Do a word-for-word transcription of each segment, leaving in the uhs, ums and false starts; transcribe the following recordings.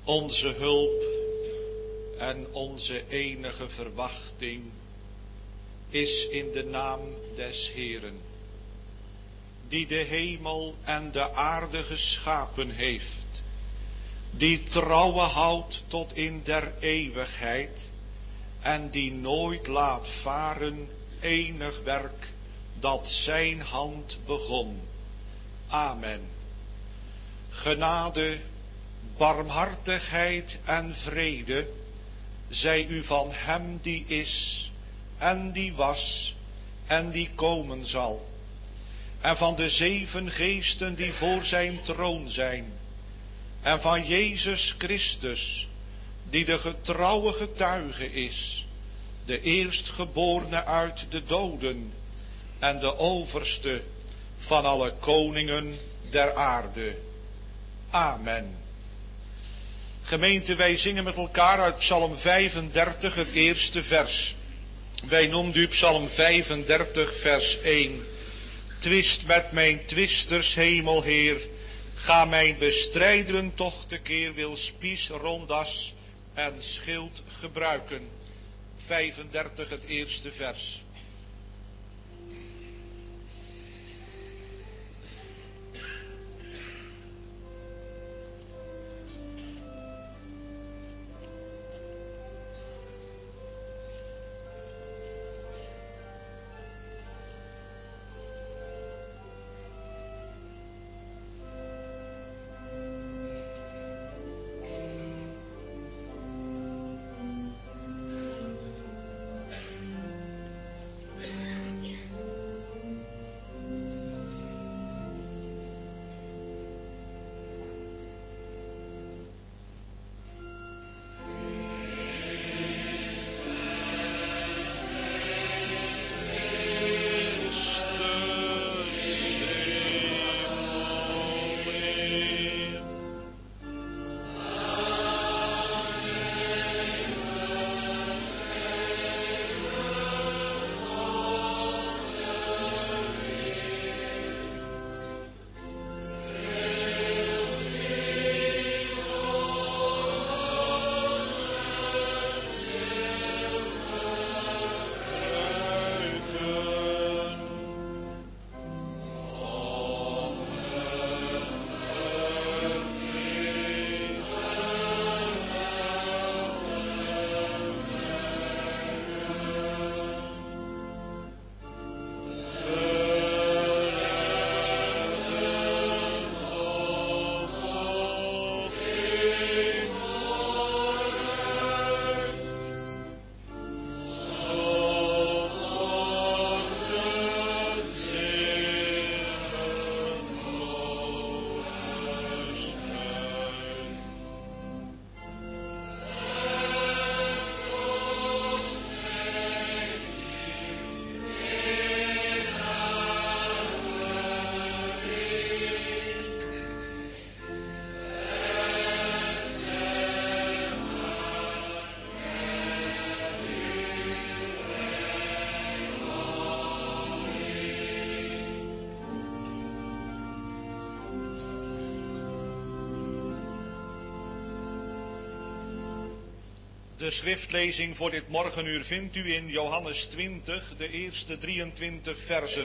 Onze hulp en onze enige verwachting is in de naam des Heeren, die de hemel en de aarde geschapen heeft, die trouwe houdt tot in der eeuwigheid en die nooit laat varen enig werk dat zijn hand begon. Amen. Genade, barmhartigheid en vrede zij u van hem die is en die was en die komen zal, en van de zeven geesten die voor zijn troon zijn, en van Jezus Christus, die de getrouwe getuige is, de eerstgeborene uit de doden en de overste van alle koningen der aarde. Amen. Gemeente, wij zingen met elkaar uit Psalm vijfendertig het eerste vers. Wij noemen u Psalm vijfendertig vers één. Twist met mijn twisters, hemelheer, ga mijn bestrijderen toch tekeer, wil spies, rondas en schild gebruiken. vijfendertig het eerste vers. De schriftlezing voor dit morgenuur vindt u in Johannes twintig, de eerste drieëntwintig versen.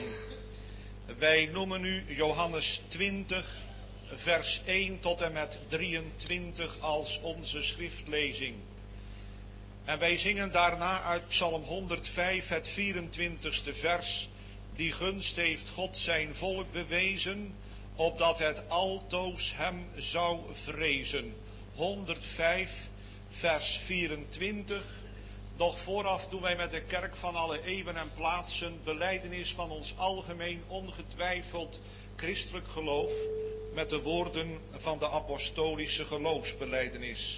Wij noemen u Johannes twintig, vers één tot en met drieëntwintig als onze schriftlezing. En wij zingen daarna uit Psalm honderdvijf, het vierentwintigste vers. Die gunst heeft God zijn volk bewezen, opdat het altoos hem zou vrezen. honderdvijf, vers vierentwintig. Doch vooraf doen wij met de kerk van alle eeuwen en plaatsen belijdenis van ons algemeen ongetwijfeld christelijk geloof met de woorden van de apostolische geloofsbelijdenis.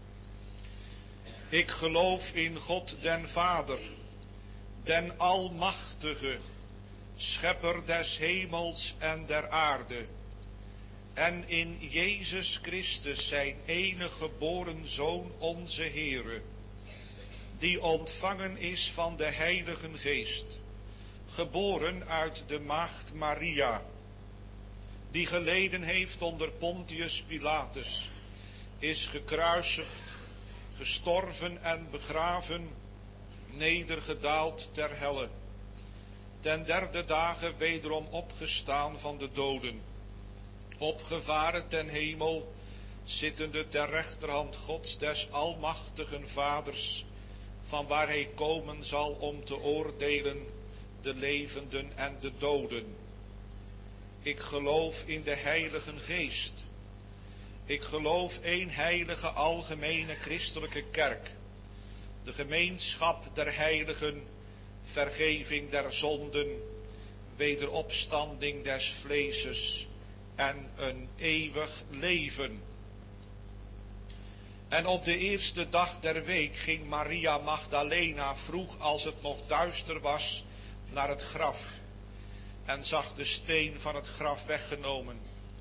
Ik geloof in God den Vader, den Almachtige, Schepper des hemels en der aarde, en in Jezus Christus zijn enige geboren Zoon, onze Heere, die ontvangen is van de Heilige Geest, geboren uit de maagd Maria, die geleden heeft onder Pontius Pilatus, is gekruisigd, gestorven en begraven, nedergedaald ter helle. Ten derde dagen wederom opgestaan van de doden, opgevaren ten hemel, zittende ter rechterhand Gods des almachtigen Vaders, van waar hij komen zal om te oordelen de levenden en de doden. Ik geloof in de Heilige Geest. Ik geloof één heilige algemene christelijke kerk, de gemeenschap der heiligen, vergeving der zonden, wederopstanding des vleeses en een eeuwig leven. En op de eerste dag der week ging Maria Magdalena vroeg als het nog duister was naar het graf en zag de steen van het graf weggenomen.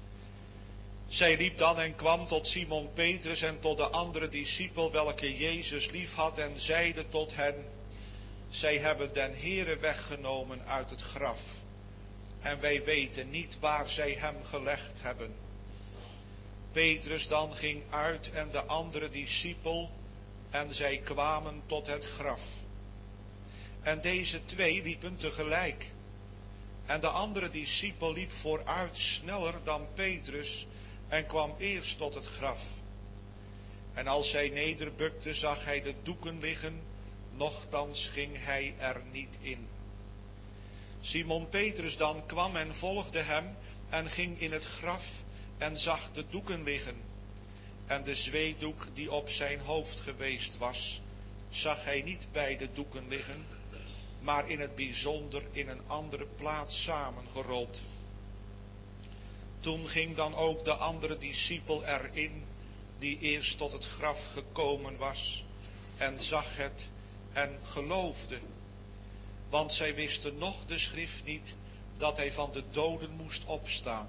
Zij liep dan en kwam tot Simon Petrus en tot de andere discipel welke Jezus lief had en zeide tot hen: zij hebben den Heere weggenomen uit het graf en wij weten niet waar zij hem gelegd hebben. Petrus dan ging uit en de andere discipel en zij kwamen tot het graf. En deze twee liepen tegelijk. En de andere discipel liep vooruit sneller dan Petrus en kwam eerst tot het graf. En als zij nederbukte, zag hij de doeken liggen, nochtans ging hij er niet in. Simon Petrus dan kwam en volgde hem en ging in het graf en zag de doeken liggen. En de zweedoek die op zijn hoofd geweest was, zag hij niet bij de doeken liggen, maar in het bijzonder in een andere plaats samengerold. Toen ging dan ook de andere discipel erin, die eerst tot het graf gekomen was, en zag het en geloofde. Want zij wisten nog de schrift niet, dat hij van de doden moest opstaan.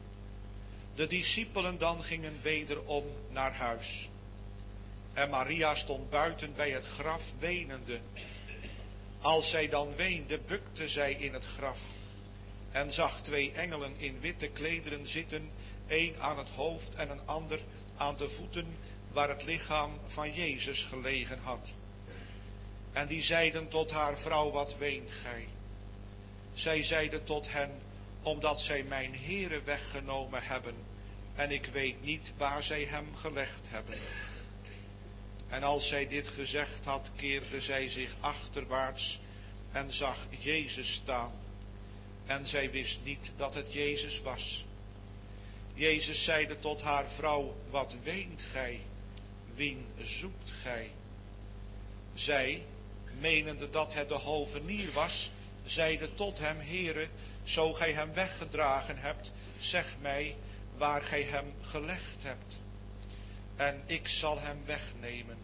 De discipelen dan gingen wederom naar huis. En Maria stond buiten bij het graf wenende. Als zij dan weende, bukte zij in het graf en zag twee engelen in witte klederen zitten, een aan het hoofd en een ander aan de voeten, waar het lichaam van Jezus gelegen had. En die zeiden tot haar: vrouw, wat weent gij? Zij zeide tot hen: omdat zij mijn Heere weggenomen hebben, en ik weet niet waar zij hem gelegd hebben. En als zij dit gezegd had, keerde zij zich achterwaarts en zag Jezus staan. En zij wist niet dat het Jezus was. Jezus zeide tot haar: vrouw, wat weent gij? Wien zoekt gij? Zij, menende dat het de hovenier was, zeide tot hem: Heere, zo gij hem weggedragen hebt, zeg mij waar gij hem gelegd hebt, en ik zal hem wegnemen.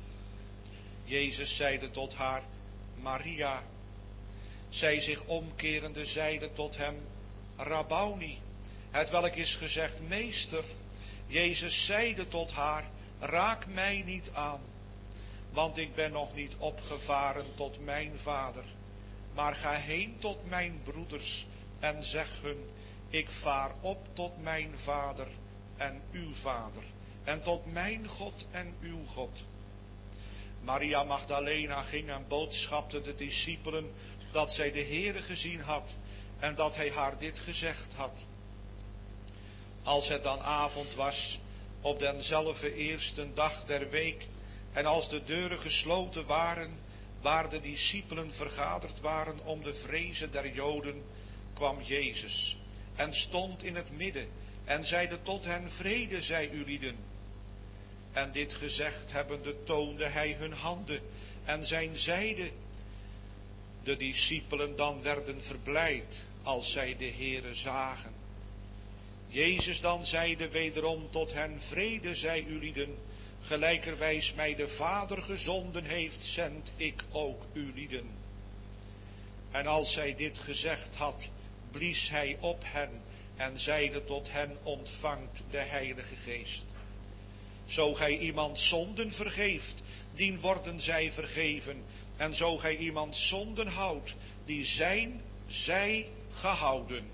Jezus zeide tot haar: Maria. Zij zich omkerende zeide tot hem: Rabboni, het welk is gezegd meester. Jezus zeide tot haar: raak mij niet aan, want ik ben nog niet opgevaren tot mijn Vader, maar ga heen tot mijn broeders en zeg hun: ik vaar op tot mijn Vader en uw Vader, en tot mijn God en uw God. Maria Magdalena ging en boodschapte de discipelen dat zij de Heere gezien had en dat hij haar dit gezegd had. Als het dan avond was, op denzelfde eerste dag der week, en als de deuren gesloten waren, waar de discipelen vergaderd waren om de vrezen der Joden, kwam Jezus en stond in het midden en zeide tot hen: vrede zij u lieden. En dit gezegd hebbende toonde hij hun handen en zijn zijde. De discipelen dan werden verblijd als zij de Heere zagen. Jezus dan zeide wederom tot hen: vrede zij u lieden, gelijkerwijs mij de Vader gezonden heeft, zend ik ook u lieden. En als zij dit gezegd had, blies hij op hen en zeide tot hen: ontvangt de Heilige Geest. Zo gij iemand zonden vergeeft, dien worden zij vergeven. En zo gij iemand zonden houdt, die zijn zij gehouden.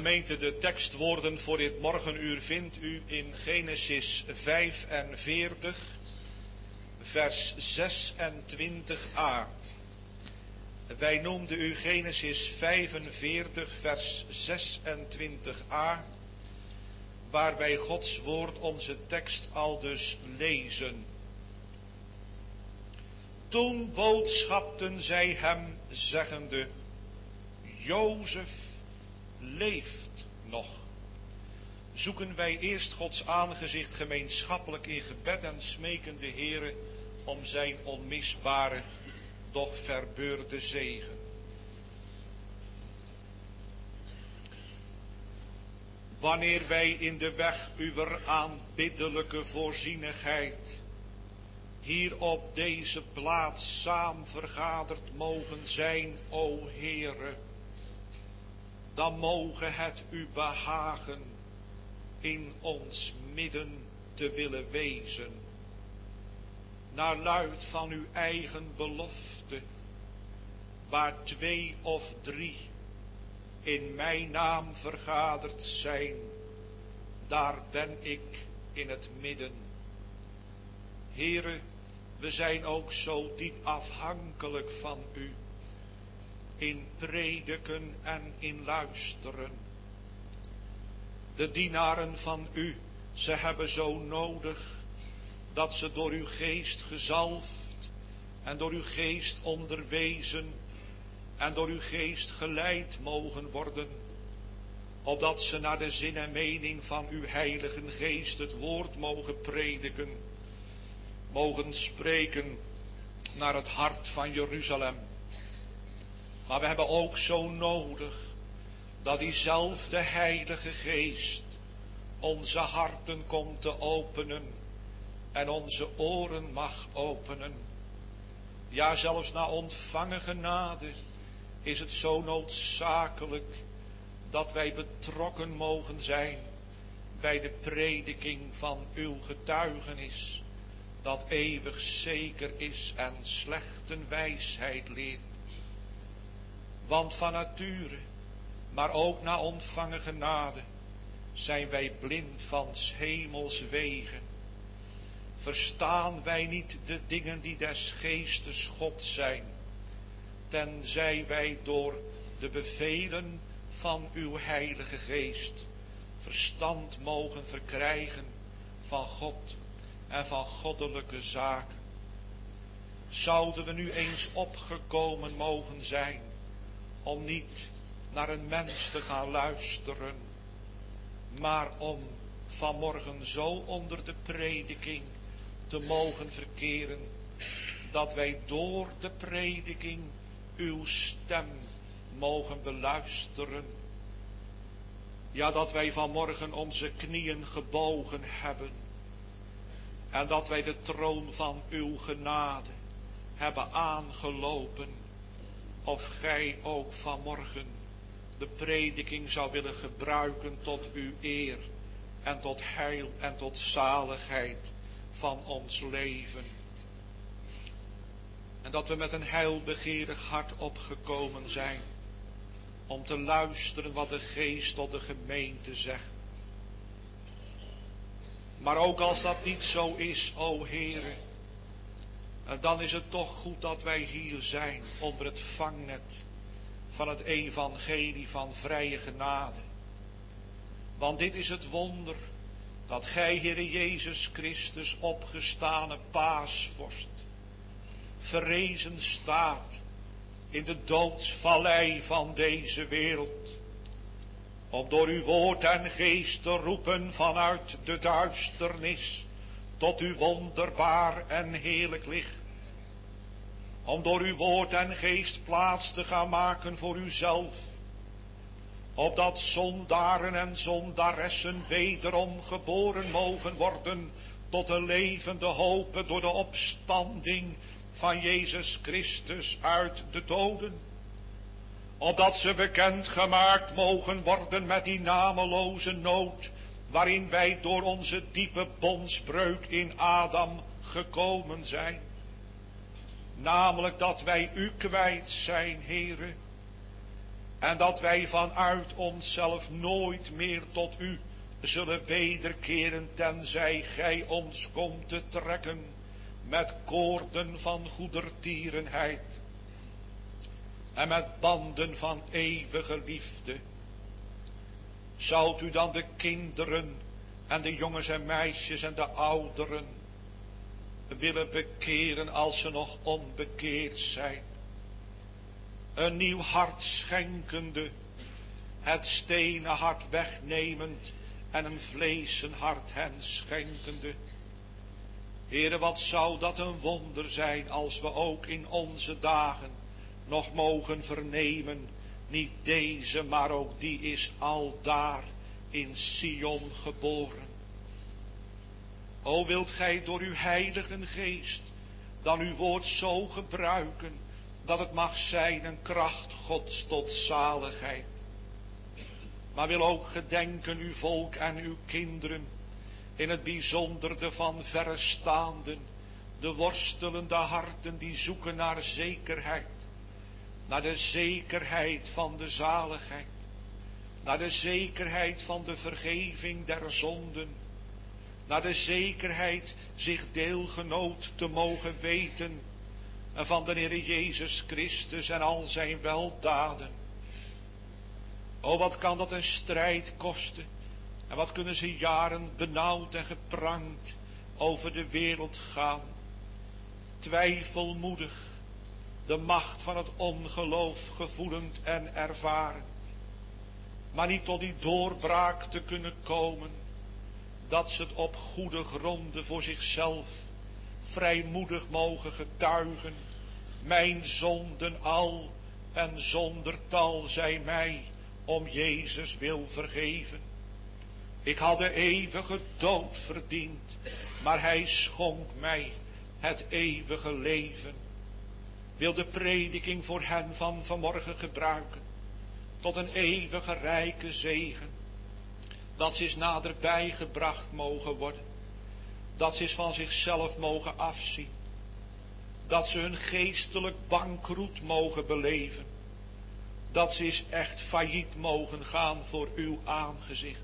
Gemeente, de tekstwoorden voor dit morgenuur vindt u in Genesis vijfenveertig, vers zesentwintig a. Wij noemden u Genesis vijfenveertig, vers zesentwintig a, waar wij Gods woord onze tekst aldus lezen. Toen boodschapten zij hem, zeggende: Jozef leeft nog. Zoeken wij eerst Gods aangezicht gemeenschappelijk in gebed en smeken de Heere om zijn onmisbare, doch verbeurde zegen. Wanneer wij in de weg uwer aanbiddelijke voorzienigheid hier op deze plaats saam vergaderd mogen zijn, o Heere, dan moge het u behagen in ons midden te willen wezen, naar luid van uw eigen belofte, waar twee of drie in mijn naam vergaderd zijn, daar ben ik in het midden. Heere, we zijn ook zo diep afhankelijk van u, in prediken en in luisteren. De dienaren van u, ze hebben zo nodig dat ze door uw geest gezalfd en door uw geest onderwezen en door uw geest geleid mogen worden, opdat ze naar de zin en mening van uw heilige geest het woord mogen prediken, mogen spreken naar het hart van Jeruzalem. Maar we hebben ook zo nodig dat diezelfde heilige geest onze harten komt te openen en onze oren mag openen. Ja, zelfs na ontvangen genade is het zo noodzakelijk dat wij betrokken mogen zijn bij de prediking van uw getuigenis, dat eeuwig zeker is en slechte wijsheid leert. Want van nature, maar ook na ontvangen genade, zijn wij blind van 's hemels wegen. Verstaan wij niet de dingen die des geestes God zijn, tenzij wij door de bevelen van uw heilige geest verstand mogen verkrijgen van God en van goddelijke zaken. Zouden we nu eens opgekomen mogen zijn om niet naar een mens te gaan luisteren, maar om vanmorgen zo onder de prediking te mogen verkeren, dat wij door de prediking uw stem mogen beluisteren. Ja, dat wij vanmorgen onze knieën gebogen hebben en dat wij de troon van uw genade hebben aangelopen. Of gij ook vanmorgen de prediking zou willen gebruiken tot uw eer en tot heil en tot zaligheid van ons leven. En dat we met een heilbegeerig hart opgekomen zijn om te luisteren wat de geest tot de gemeente zegt. Maar ook als dat niet zo is, o Heere, dan is het toch goed dat wij hier zijn onder het vangnet van het evangelie van vrije genade. Want dit is het wonder dat gij, Heere Jezus Christus, opgestane paasvorst, verrezen staat in de doodsvallei van deze wereld, om door uw woord en geest te roepen vanuit de duisternis tot uw wonderbaar en heerlijk licht. Om door uw woord en geest plaats te gaan maken voor uzelf, opdat zondaren en zondaressen wederom geboren mogen worden tot de levende hoop door de opstanding van Jezus Christus uit de doden. Opdat ze bekend gemaakt mogen worden met die nameloze nood, waarin wij door onze diepe bondsbreuk in Adam gekomen zijn. Namelijk dat wij u kwijt zijn, Heere. En dat wij vanuit onszelf nooit meer tot u zullen wederkeren, tenzij gij ons komt te trekken met koorden van goedertierenheid en met banden van eeuwige liefde. Zoudt u dan de kinderen en de jongens en meisjes en de ouderen willen bekeren als ze nog onbekeerd zijn? Een nieuw hart schenkende, het stenen hart wegnemend en een vleesen hart hen schenkende. Heere, wat zou dat een wonder zijn als we ook in onze dagen nog mogen vernemen, niet deze, maar ook die is aldaar in Sion geboren. O, wilt gij door uw heilige geest dan uw woord zo gebruiken, dat het mag zijn een kracht Gods tot zaligheid. Maar wil ook gedenken uw volk en uw kinderen, in het bijzonder de van verre staanden, de worstelende harten die zoeken naar zekerheid, naar de zekerheid van de zaligheid, naar de zekerheid van de vergeving der zonden, naar de zekerheid zich deelgenoot te mogen weten van de Heer Jezus Christus en al zijn weldaden. O, wat kan dat een strijd kosten, en wat kunnen ze jaren benauwd en geprangd over de wereld gaan, twijfelmoedig, de macht van het ongeloof gevoelend en ervarend, maar niet tot die doorbraak te kunnen komen, dat ze het op goede gronden voor zichzelf vrijmoedig mogen getuigen. Mijn zonden al en zonder tal zij mij om Jezus wil vergeven. Ik had de eeuwige dood verdiend, maar hij schonk mij het eeuwige leven. Wil de prediking voor hen van vanmorgen gebruiken tot een eeuwige rijke zegen, dat ze eens naderbij gebracht mogen worden, dat ze eens van zichzelf mogen afzien, dat ze hun geestelijk bankroet mogen beleven, dat ze eens echt failliet mogen gaan voor uw aangezicht,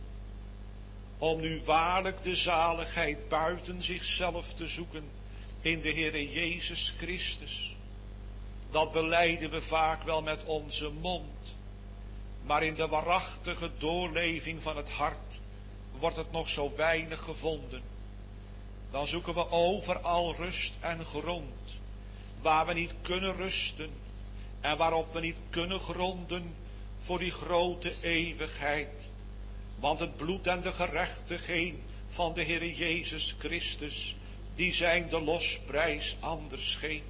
om nu waarlijk de zaligheid buiten zichzelf te zoeken in de Heere Jezus Christus. Dat belijden we vaak wel met onze mond, maar in de waarachtige doorleving van het hart wordt het nog zo weinig gevonden. Dan zoeken we overal rust en grond, waar we niet kunnen rusten en waarop we niet kunnen gronden voor die grote eeuwigheid. Want het bloed en de gerechtigheid van de Heere Jezus Christus, die zijn de losprijs anders geen.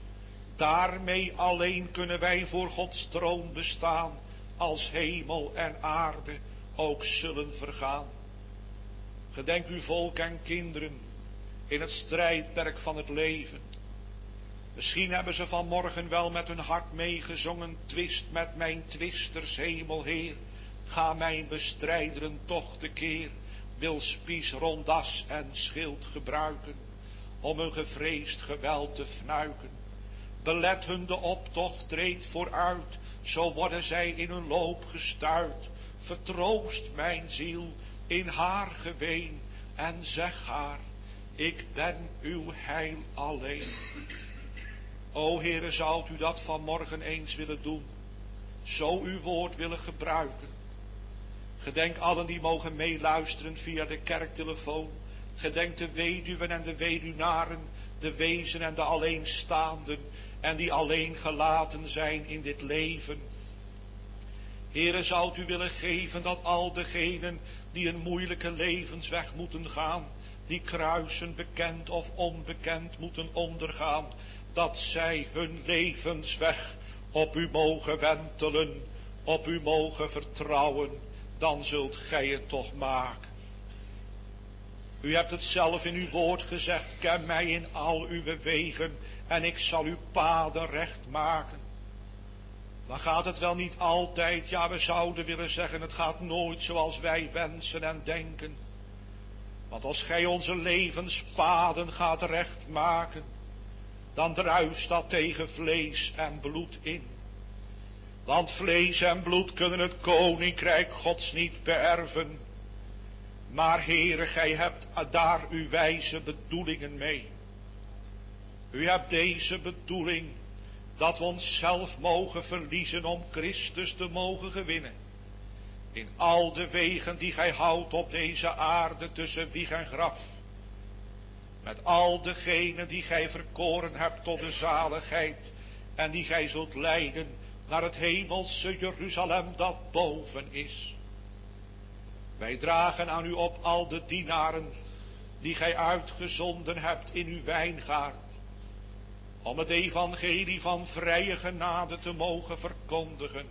Daarmee alleen kunnen wij voor Gods troon bestaan, als hemel en aarde ook zullen vergaan. Gedenk uw volk en kinderen in het strijdperk van het leven. Misschien hebben ze vanmorgen wel met hun hart meegezongen, twist met mijn twisters, Hemelheer, ga mijn bestrijderen toch tekeer, wil spies, rondas en schild gebruiken, om hun gevreesd geweld te fnuiken. Belet hun de optocht, treed vooruit, zo worden zij in hun loop gestuit. Vertroost mijn ziel in haar geween en zeg haar, ik ben uw heil alleen. O Heere, zoudt u dat vanmorgen eens willen doen, zo uw woord willen gebruiken. Gedenk allen die mogen meeluisteren via de kerktelefoon. Gedenk de weduwen en de weduwnaren, de wezen en de alleenstaanden en die alleen gelaten zijn in dit leven. Heere, zoudt u willen geven dat al degenen die een moeilijke levensweg moeten gaan, die kruisen bekend of onbekend moeten ondergaan, dat zij hun levensweg op u mogen wentelen, op u mogen vertrouwen, dan zult gij het toch maken. U hebt het zelf in uw woord gezegd, ken mij in al uw wegen en ik zal uw paden recht maken. Dan gaat het wel niet altijd, ja we zouden willen zeggen, het gaat nooit zoals wij wensen en denken. Want als gij onze levenspaden gaat recht maken, dan druist dat tegen vlees en bloed in. Want vlees en bloed kunnen het koninkrijk Gods niet beërven. Maar Heere, gij hebt daar uw wijze bedoelingen mee. U hebt deze bedoeling dat we onszelf mogen verliezen om Christus te mogen gewinnen. In al de wegen die gij houdt op deze aarde tussen wieg en graf. Met al degenen die gij verkoren hebt tot de zaligheid en die gij zult leiden naar het hemelse Jeruzalem dat boven is. Wij dragen aan u op al de dienaren die gij uitgezonden hebt in uw wijngaard. Om het evangelie van vrije genade te mogen verkondigen.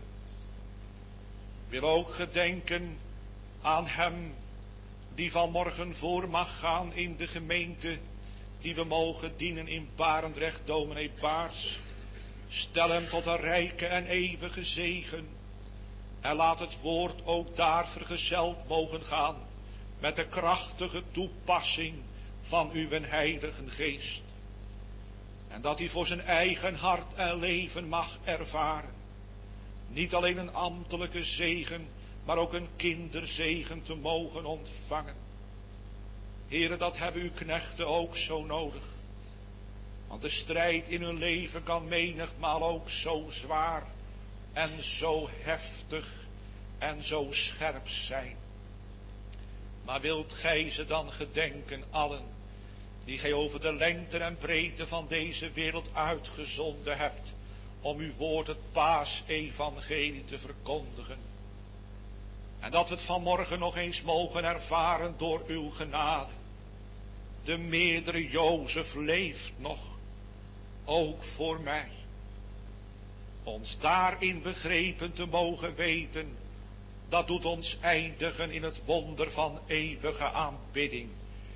Wil ook gedenken aan hem die vanmorgen voor mag gaan in de gemeente die we mogen dienen in Barendrecht, dominee Baars. Stel hem tot een rijke en eeuwige zegen. En laat het woord ook daar vergezeld mogen gaan met de krachtige toepassing van uw heilige geest. En dat hij voor zijn eigen hart en leven mag ervaren. Niet alleen een ambtelijke zegen, maar ook een kinderzegen te mogen ontvangen. Heere, dat hebben uw knechten ook zo nodig. Want de strijd in hun leven kan menigmaal ook zo zwaar en zo heftig en zo scherp zijn. Maar wilt gij ze dan gedenken allen die gij over de lengte en breedte van deze wereld uitgezonden hebt om uw woord, het paasevangelie, te verkondigen. En dat we het vanmorgen nog eens mogen ervaren door uw genade. De meerdere Jozef leeft nog, ook voor mij. Ons daarin begrepen te mogen weten, dat doet ons eindigen in het wonder van eeuwige aanbidding.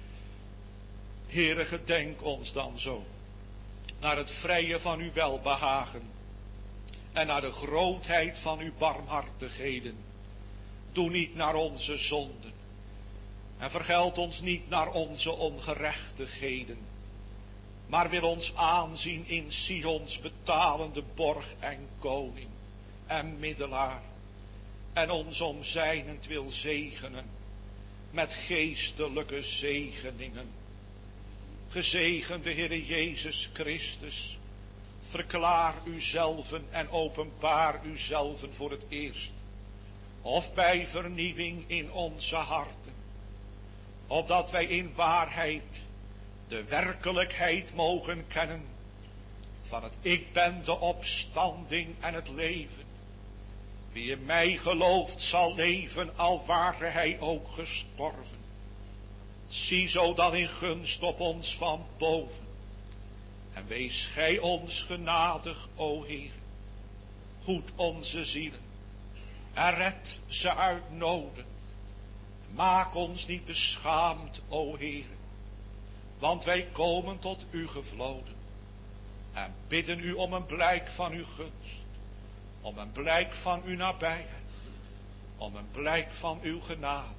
Heere, gedenk ons dan zo naar het vrije van uw welbehagen en naar de grootheid van uw barmhartigheden. Doe niet naar onze zonden en vergeld ons niet naar onze ongerechtigheden, maar wil ons aanzien in Sions betalende borg en koning en middelaar, en ons om zijnentwil zegenen met geestelijke zegeningen. Gezegende Heere Jezus Christus, verklaar uzelven en openbaar uzelven voor het eerst, of bij vernieuwing in onze harten, opdat wij in waarheid de werkelijkheid mogen kennen van het ik ben de opstanding en het leven. Wie in mij gelooft zal leven, al ware hij ook gestorven. Zie zo dan in gunst op ons van boven. En wees gij ons genadig, o Heer. Hoed onze zielen. En red ze uit noden. Maak ons niet beschaamd, o Heer. Want wij komen tot u gevloden. En bidden u om een blijk van uw gunst. Om een blijk van uw nabijheid. Om een blijk van uw genade.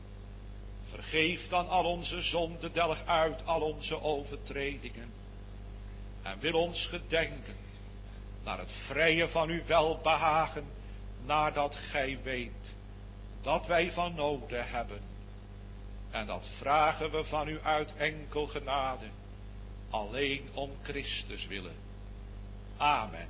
Vergeef dan al onze zonden, delg uit al onze overtredingen. En wil ons gedenken naar het vrije van uw welbehagen, nadat gij weet dat wij van noden hebben. En dat vragen we van u uit enkel genade, alleen om Christus willen. Amen.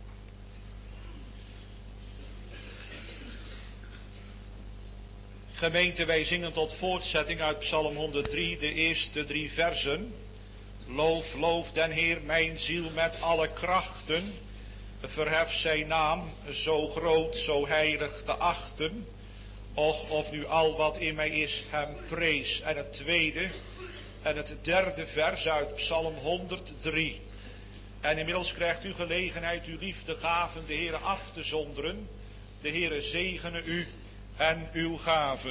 Gemeente, wij zingen tot voortzetting uit Psalm honderddrie, de eerste drie versen. Loof, loof den Heer mijn ziel met alle krachten. Verhef zijn naam, zo groot, zo heilig te achten. Och, of nu al wat in mij is hem prees. En het tweede en het derde vers uit Psalm honderddrie. En inmiddels krijgt u gelegenheid uw liefdegaven de Heere af te zonderen. De Heere zegene u en uw gaven.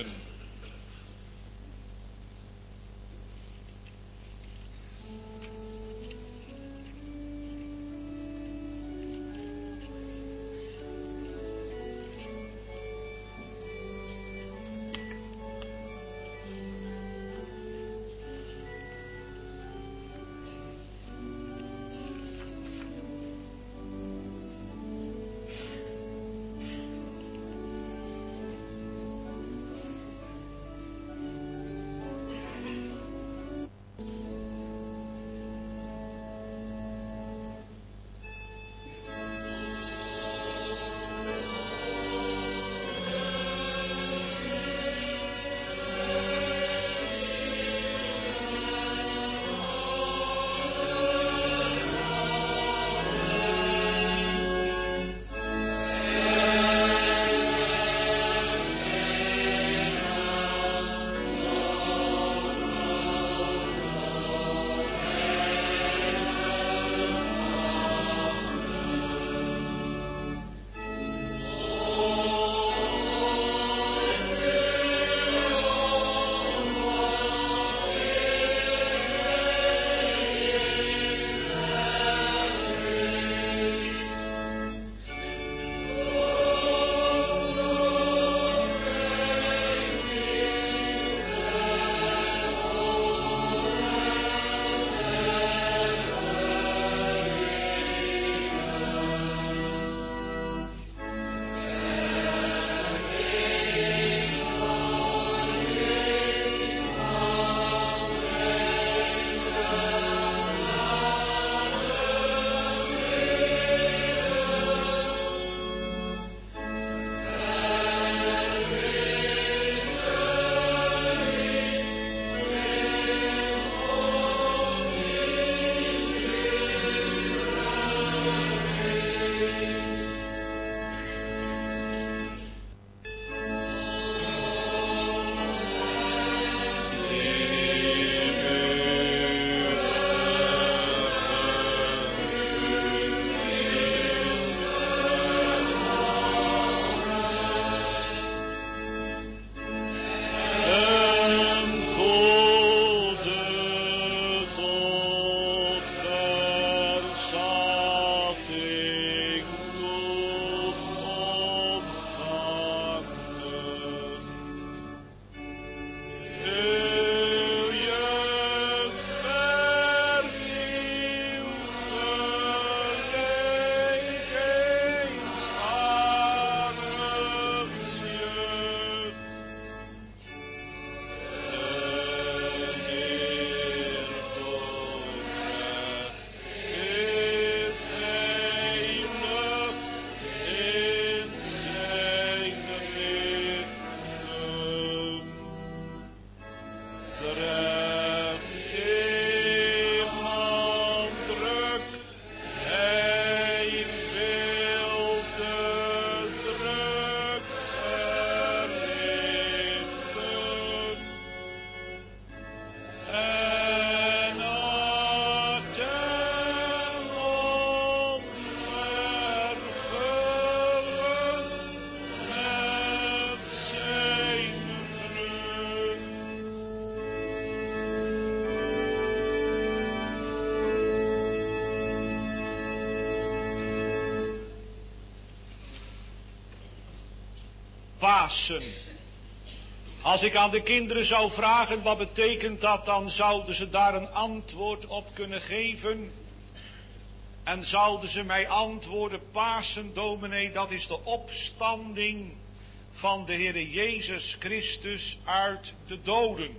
Pasen. Als ik aan de kinderen zou vragen wat betekent dat, dan zouden ze daar een antwoord op kunnen geven. En zouden ze mij antwoorden: Pasen, dominee, dat is de opstanding van de Heere Jezus Christus uit de doden.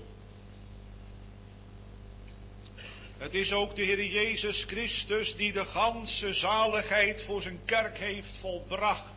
Het is ook de Heere Jezus Christus die de ganse zaligheid voor zijn kerk heeft volbracht.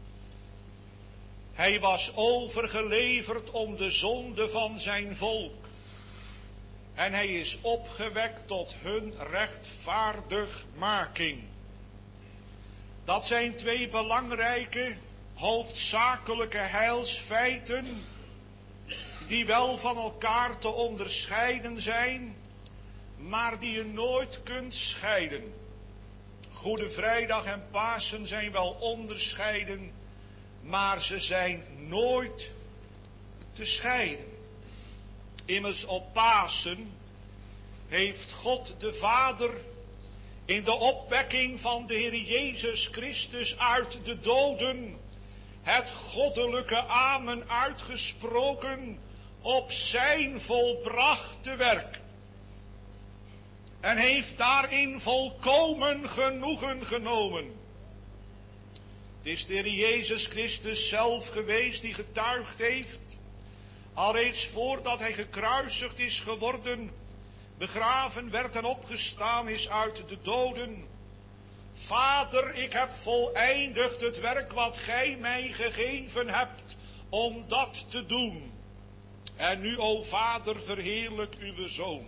Hij was overgeleverd om de zonde van zijn volk. En hij is opgewekt tot hun rechtvaardigmaking. Dat zijn twee belangrijke, hoofdzakelijke heilsfeiten, die wel van elkaar te onderscheiden zijn, maar die je nooit kunt scheiden. Goede Vrijdag en Pasen zijn wel onderscheiden, maar ze zijn nooit te scheiden. Immers op Pasen heeft God de Vader in de opwekking van de Heer Jezus Christus uit de doden het goddelijke amen uitgesproken op zijn volbrachte werk. En heeft daarin volkomen genoegen genomen. Het is de Heer Jezus Christus zelf geweest die getuigd heeft, alreeds voordat hij gekruisigd is geworden, begraven werd en opgestaan is uit de doden: Vader, ik heb voleindigd het werk wat gij mij gegeven hebt om dat te doen. En nu, o Vader, verheerlijk uw Zoon.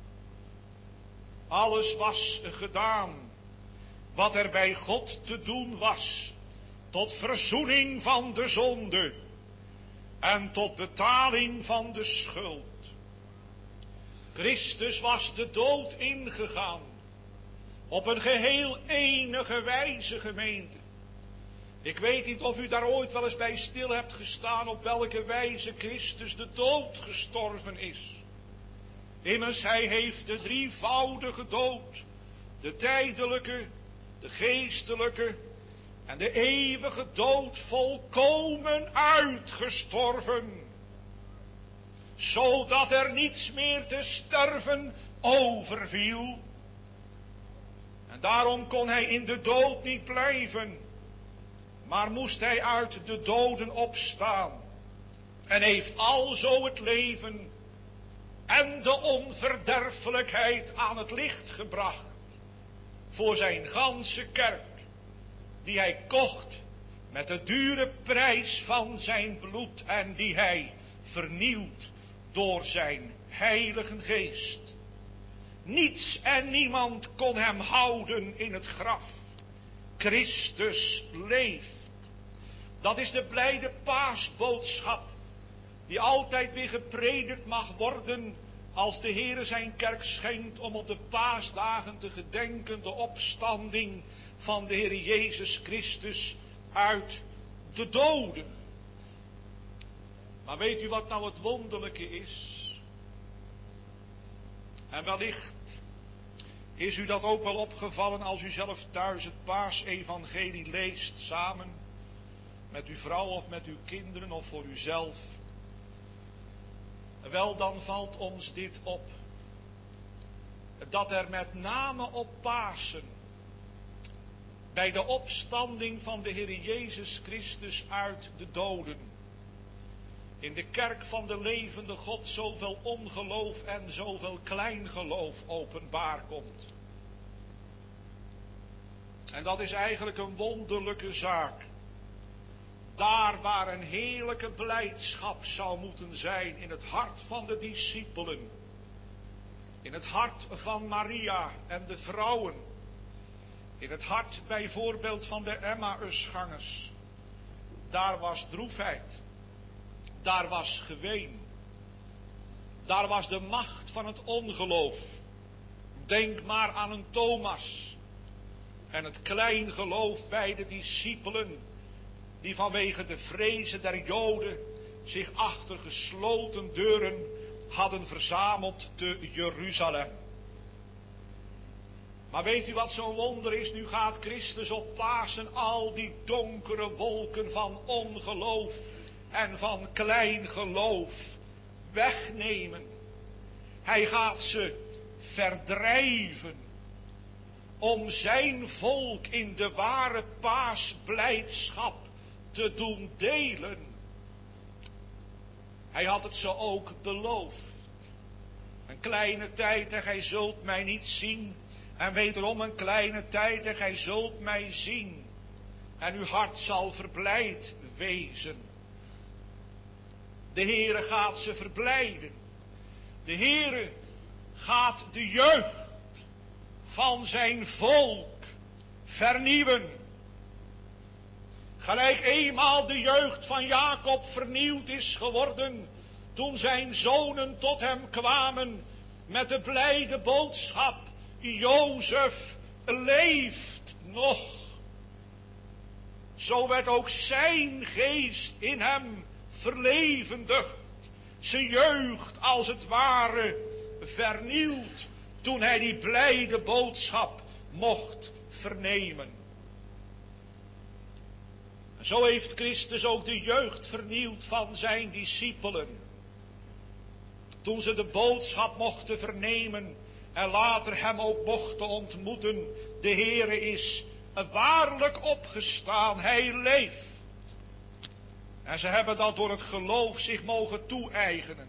Alles was gedaan wat er bij God te doen was, tot verzoening van de zonde en tot betaling van de schuld. Christus was de dood ingegaan op een geheel enige wijze, gemeente. Ik weet niet of u daar ooit wel eens bij stil hebt gestaan op welke wijze Christus de dood gestorven is. Immers, hij heeft de drievoudige dood, de tijdelijke, de geestelijke en de eeuwige dood volkomen uitgestorven, zodat er niets meer te sterven overviel. En daarom kon hij in de dood niet blijven, maar moest hij uit de doden opstaan. En heeft alzo het leven en de onverderfelijkheid aan het licht gebracht voor zijn ganse kerk, die hij kocht met de dure prijs van zijn bloed en die hij vernieuwt door zijn heilige geest. Niets en niemand kon hem houden in het graf. Christus leeft. Dat is de blijde paasboodschap die altijd weer gepredikt mag worden als de Heere zijn kerk schenkt om op de paasdagen te gedenken de opstanding van de Heere Jezus Christus uit de doden. Maar weet u wat nou het wonderlijke is? En wellicht is u dat ook wel opgevallen als u zelf thuis het paasevangelie leest, samen met uw vrouw of met uw kinderen of voor uzelf. Wel, dan valt ons dit op, dat er met name op Pasen, bij de opstanding van de Heer Jezus Christus uit de doden, in de kerk van de levende God zoveel ongeloof en zoveel kleingeloof openbaar komt. En dat is eigenlijk een wonderlijke zaak. Daar waar een heerlijke blijdschap zou moeten zijn in het hart van de discipelen, in het hart van Maria en de vrouwen, in het hart bijvoorbeeld van de Emmausgangers, daar was droefheid, daar was geween, daar was de macht van het ongeloof. Denk maar aan een Thomas en het kleingeloof bij de discipelen, die vanwege de vrezen der Joden zich achter gesloten deuren hadden verzameld te Jeruzalem. Maar weet u wat zo'n wonder is? Nu gaat Christus op Pasen al die donkere wolken van ongeloof en van klein geloof wegnemen. Hij gaat ze verdrijven om zijn volk in de ware paasblijdschap te doen delen. Hij had het ze ook beloofd. Een kleine tijd en gij zult mij niet zien. En wederom een kleine tijd en gij zult mij zien. En uw hart zal verblijd wezen. De Heere gaat ze verblijden. De Heere gaat de jeugd van zijn volk vernieuwen. Gelijk eenmaal de jeugd van Jacob vernieuwd is geworden, toen zijn zonen tot hem kwamen met de blijde boodschap: Jozef leeft nog. Zo werd ook zijn geest in hem verlevendigd, zijn jeugd als het ware vernieuwd, toen hij die blijde boodschap mocht vernemen. Zo heeft Christus ook de jeugd vernieuwd van zijn discipelen, toen ze de boodschap mochten vernemen en later hem ook mochten ontmoeten: de Heere is waarlijk opgestaan, hij leeft. En ze hebben dat door het geloof zich mogen toe-eigenen.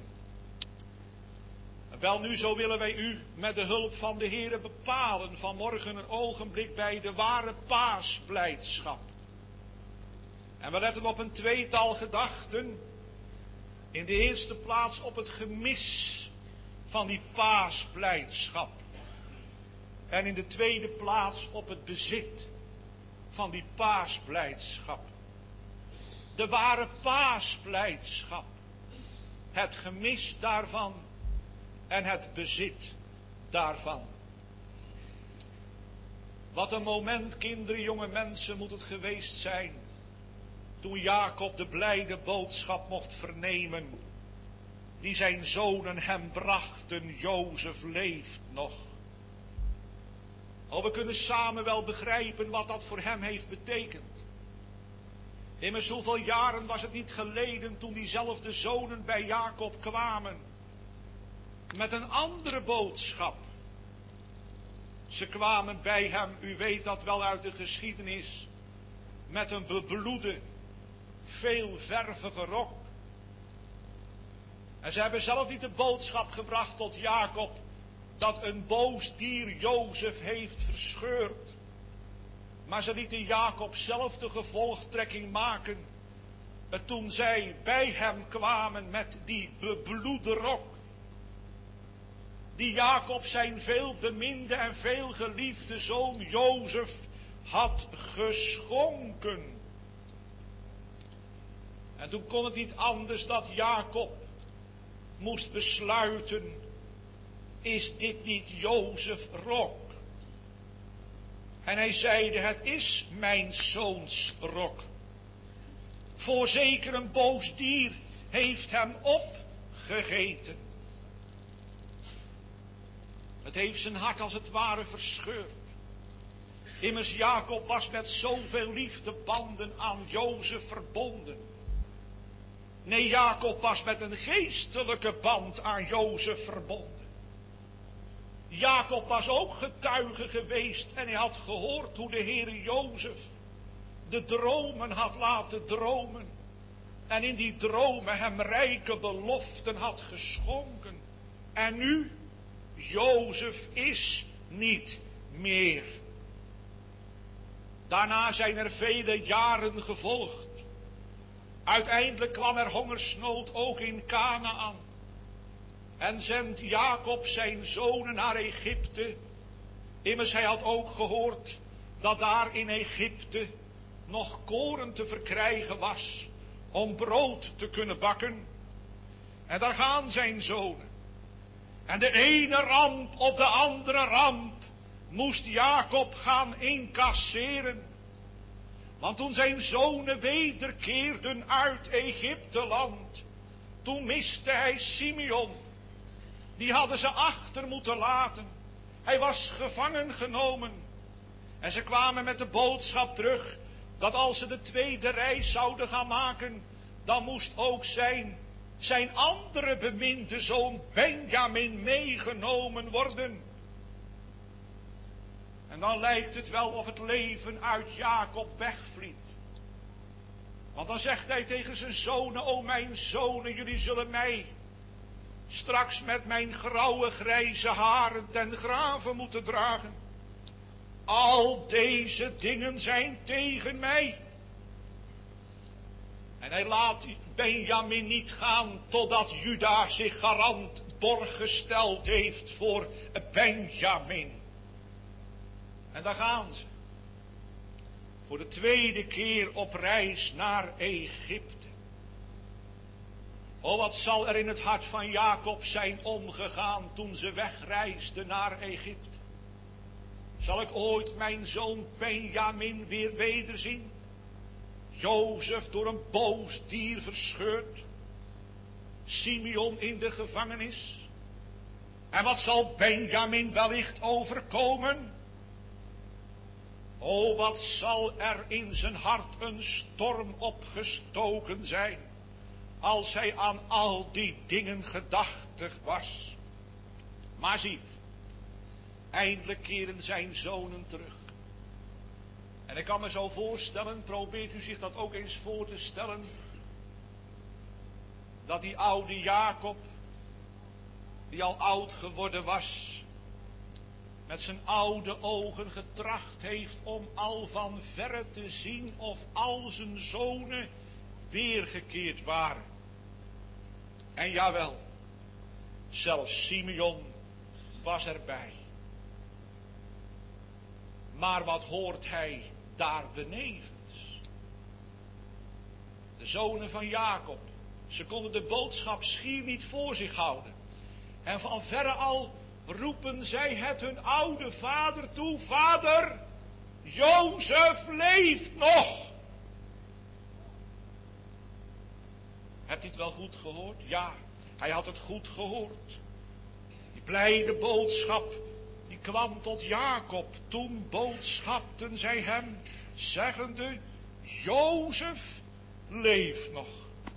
Wel nu, zo willen wij u met de hulp van de Heere bepalen vanmorgen een ogenblik bij de ware paasblijdschap. En we letten op een tweetal gedachten. In de eerste plaats op het gemis van die paasblijdschap. En in de tweede plaats op het bezit van die paasblijdschap. De ware paasblijdschap. Het gemis daarvan en het bezit daarvan. Wat een moment, kinderen, jonge mensen, moet het geweest zijn toen Jacob de blijde boodschap mocht vernemen die zijn zonen hem brachten: Jozef leeft nog. Oh, we kunnen samen wel begrijpen wat dat voor hem heeft betekend. Immers, hoeveel jaren was het niet geleden toen diezelfde zonen bij Jacob kwamen met een andere boodschap. Ze kwamen bij hem, u weet dat wel uit de geschiedenis, met een bebloede, veelvervige rok. En ze hebben zelf niet de boodschap gebracht tot Jacob dat een boos dier Jozef heeft verscheurd. Maar ze lieten Jacob zelf de gevolgtrekking maken, toen zij bij hem kwamen met die bebloede rok, die Jacob zijn veelbeminde en veelgeliefde zoon Jozef had geschonken. En toen kon het niet anders dat Jacob moest besluiten: is dit niet Jozef rok? En hij zeide: het is mijn zoons rok. Voorzeker een boos dier heeft hem opgegeten. Het heeft zijn hart als het ware verscheurd. Immers, Jacob was met zoveel liefdebanden aan Jozef verbonden. Nee, Jacob was met een geestelijke band aan Jozef verbonden. Jacob was ook getuige geweest en hij had gehoord hoe de Heere Jozef de dromen had laten dromen. En in die dromen hem rijke beloften had geschonken. En nu, Jozef is niet meer. Daarna zijn er vele jaren gevolgd. Uiteindelijk kwam er hongersnood ook in Kanaan. En zendt Jacob zijn zonen naar Egypte. Immers, hij had ook gehoord dat daar in Egypte nog koren te verkrijgen was om brood te kunnen bakken. En daar gaan zijn zonen. En de ene ramp op de andere ramp moest Jacob gaan incasseren. Want toen zijn zonen wederkeerden uit Egypteland, toen miste hij Simeon. Die hadden ze achter moeten laten. Hij was gevangen genomen. En ze kwamen met de boodschap terug dat als ze de tweede reis zouden gaan maken, dan moest ook zijn, zijn andere beminde zoon Benjamin meegenomen worden. En dan lijkt het wel of het leven uit Jacob wegvliet. Want dan zegt hij tegen zijn zonen, o mijn zonen, jullie zullen mij straks met mijn grauwe grijze haren ten grave moeten dragen. Al deze dingen zijn tegen mij. En hij laat Benjamin niet gaan totdat Juda zich garant borg gesteld heeft voor Benjamin. En daar gaan ze. Voor de tweede keer op reis naar Egypte. O, wat zal er in het hart van Jacob zijn omgegaan toen ze wegreisden naar Egypte. Zal ik ooit mijn zoon Benjamin weer wederzien? Jozef door een boos dier verscheurd. Simeon in de gevangenis. En wat zal Benjamin wellicht overkomen? O, wat zal er in zijn hart een storm opgestoken zijn, als hij aan al die dingen gedachtig was. Maar ziet, eindelijk keren zijn zonen terug. En ik kan me zo voorstellen, probeert u zich dat ook eens voor te stellen, dat die oude Jacob, die al oud geworden was, met zijn oude ogen getracht heeft om al van verre te zien of al zijn zonen weergekeerd waren. En jawel, zelfs Simeon was erbij. Maar wat hoort hij daar benevens? De zonen van Jacob, ze konden de boodschap schier niet voor zich houden. En van verre al roepen zij het hun oude vader toe. Vader, Jozef leeft nog. Hebt u het wel goed gehoord? Ja, hij had het goed gehoord. Die blijde boodschap, die kwam tot Jacob. Toen boodschapten zij hem, zeggende, Jozef leeft nog.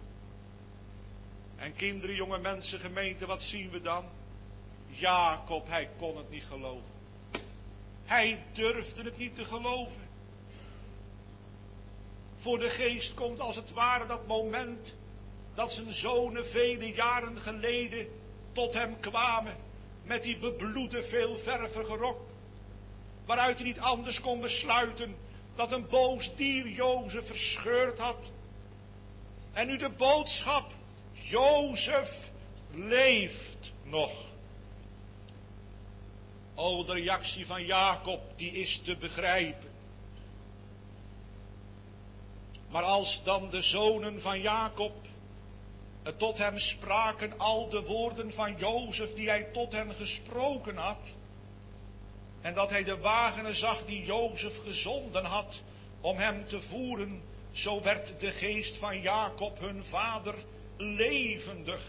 En kinderen, jonge mensen, gemeente, wat zien we dan? Jacob, hij kon het niet geloven. Hij durfde het niet te geloven. Voor de geest komt als het ware dat moment dat zijn zonen vele jaren geleden tot hem kwamen met die bebloede veelvervige rok, waaruit hij niet anders kon besluiten dat een boos dier Jozef verscheurd had. En nu de boodschap, Jozef leeft nog. O, de reactie van Jacob, die is te begrijpen. Maar als dan de zonen van Jacob tot hem spraken, al de woorden van Jozef die hij tot hen gesproken had, en dat hij de wagenen zag die Jozef gezonden had om hem te voeren, zo werd de geest van Jacob, hun vader, levendig.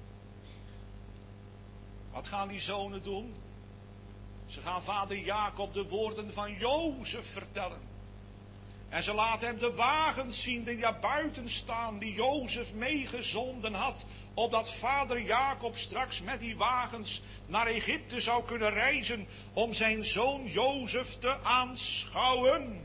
Wat gaan die zonen doen? Ze gaan vader Jacob de woorden van Jozef vertellen. En ze laten hem de wagens zien die daar buiten staan, die Jozef meegezonden had, opdat vader Jacob straks met die wagens naar Egypte zou kunnen reizen om zijn zoon Jozef te aanschouwen.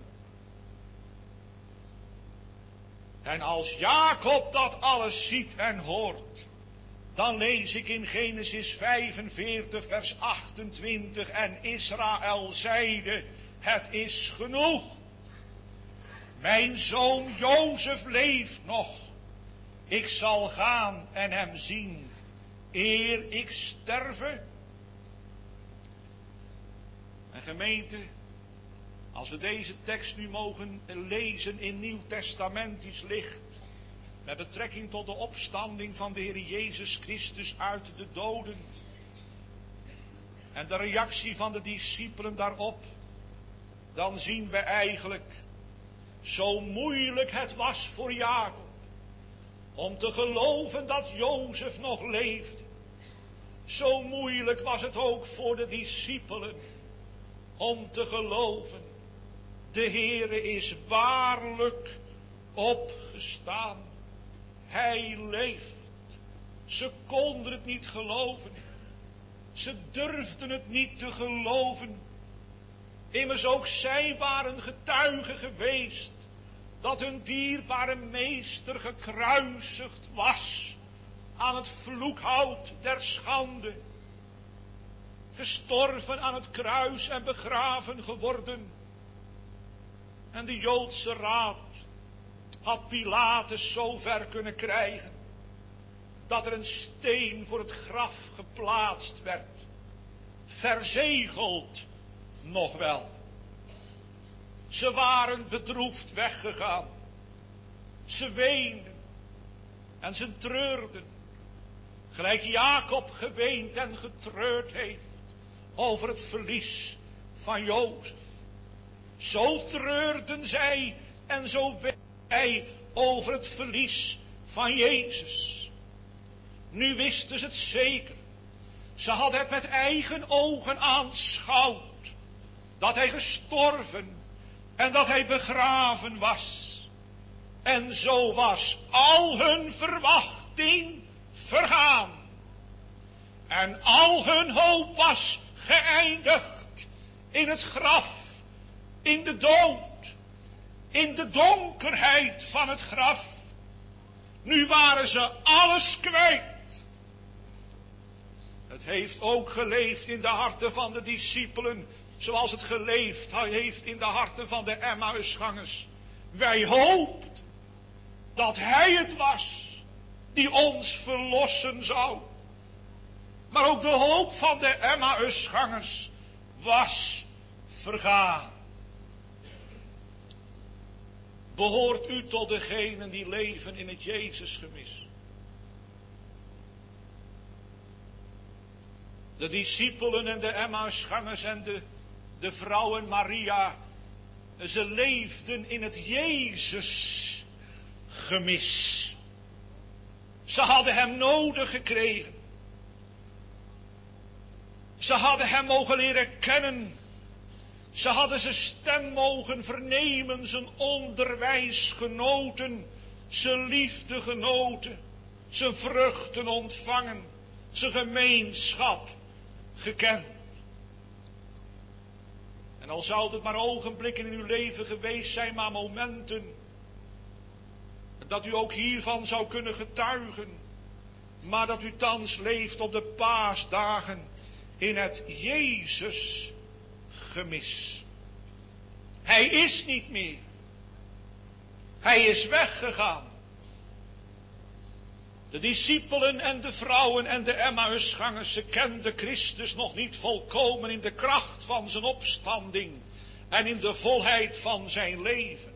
En als Jacob dat alles ziet en hoort, dan lees ik in Genesis vijfenveertig vers achtentwintig, en Israël zeide, het is genoeg. Mijn zoon Jozef leeft nog. Ik zal gaan en hem zien, eer ik sterve. En gemeente, als we deze tekst nu mogen lezen in nieuwtestamentisch licht, met betrekking tot de opstanding van de Heer Jezus Christus uit de doden, en de reactie van de discipelen daarop, dan zien we eigenlijk, zo moeilijk het was voor Jacob om te geloven dat Jozef nog leefde, zo moeilijk was het ook voor de discipelen om te geloven, de Heere is waarlijk opgestaan. hij leeft. Ze konden het niet geloven. Ze durfden het niet te geloven. Immers ook zij waren getuigen geweest dat hun dierbare meester gekruisigd was aan het vloekhout der schande. Gestorven aan het kruis en begraven geworden. En de Joodse raad had Pilatus zo ver kunnen krijgen dat er een steen voor het graf geplaatst werd. Verzegeld nog wel. Ze waren bedroefd weggegaan. Ze weenden en ze treurden. Gelijk Jacob geweend en getreurd heeft over het verlies van Jozef. Zo treurden zij en zo weenden zij over het verlies van Jezus. Nu wisten ze het zeker. Ze hadden het met eigen ogen aanschouwd. Dat hij gestorven en dat hij begraven was. En zo was al hun verwachting vergaan. En al hun hoop was geëindigd in het graf, in de dood, in de donkerheid van het graf. Nu waren ze alles kwijt. Het heeft ook geleefd in de harten van de discipelen, zoals het geleefd heeft in de harten van de Emmausgangers. Wij hoopten dat hij het was die ons verlossen zou. Maar ook de hoop van de Emmausgangers was vergaan. Behoort u tot degenen die leven in het Jezusgemis? De discipelen en de Emmausgangers en de, de vrouwen Maria, ze leefden in het Jezusgemis. Ze hadden hem nodig gekregen. Ze hadden hem mogen leren kennen. Ze hadden zijn stem mogen vernemen, zijn onderwijs genoten, zijn liefde genoten, zijn vruchten ontvangen, zijn gemeenschap gekend. En al zou het maar ogenblikken in uw leven geweest zijn, maar momenten, dat u ook hiervan zou kunnen getuigen, maar dat u thans leeft op de paasdagen in het Jezusgemis. Hij is niet meer. Hij is weggegaan. De discipelen en de vrouwen en de Emmausgangers, ze kenden Christus nog niet volkomen in de kracht van zijn opstanding en in de volheid van zijn leven.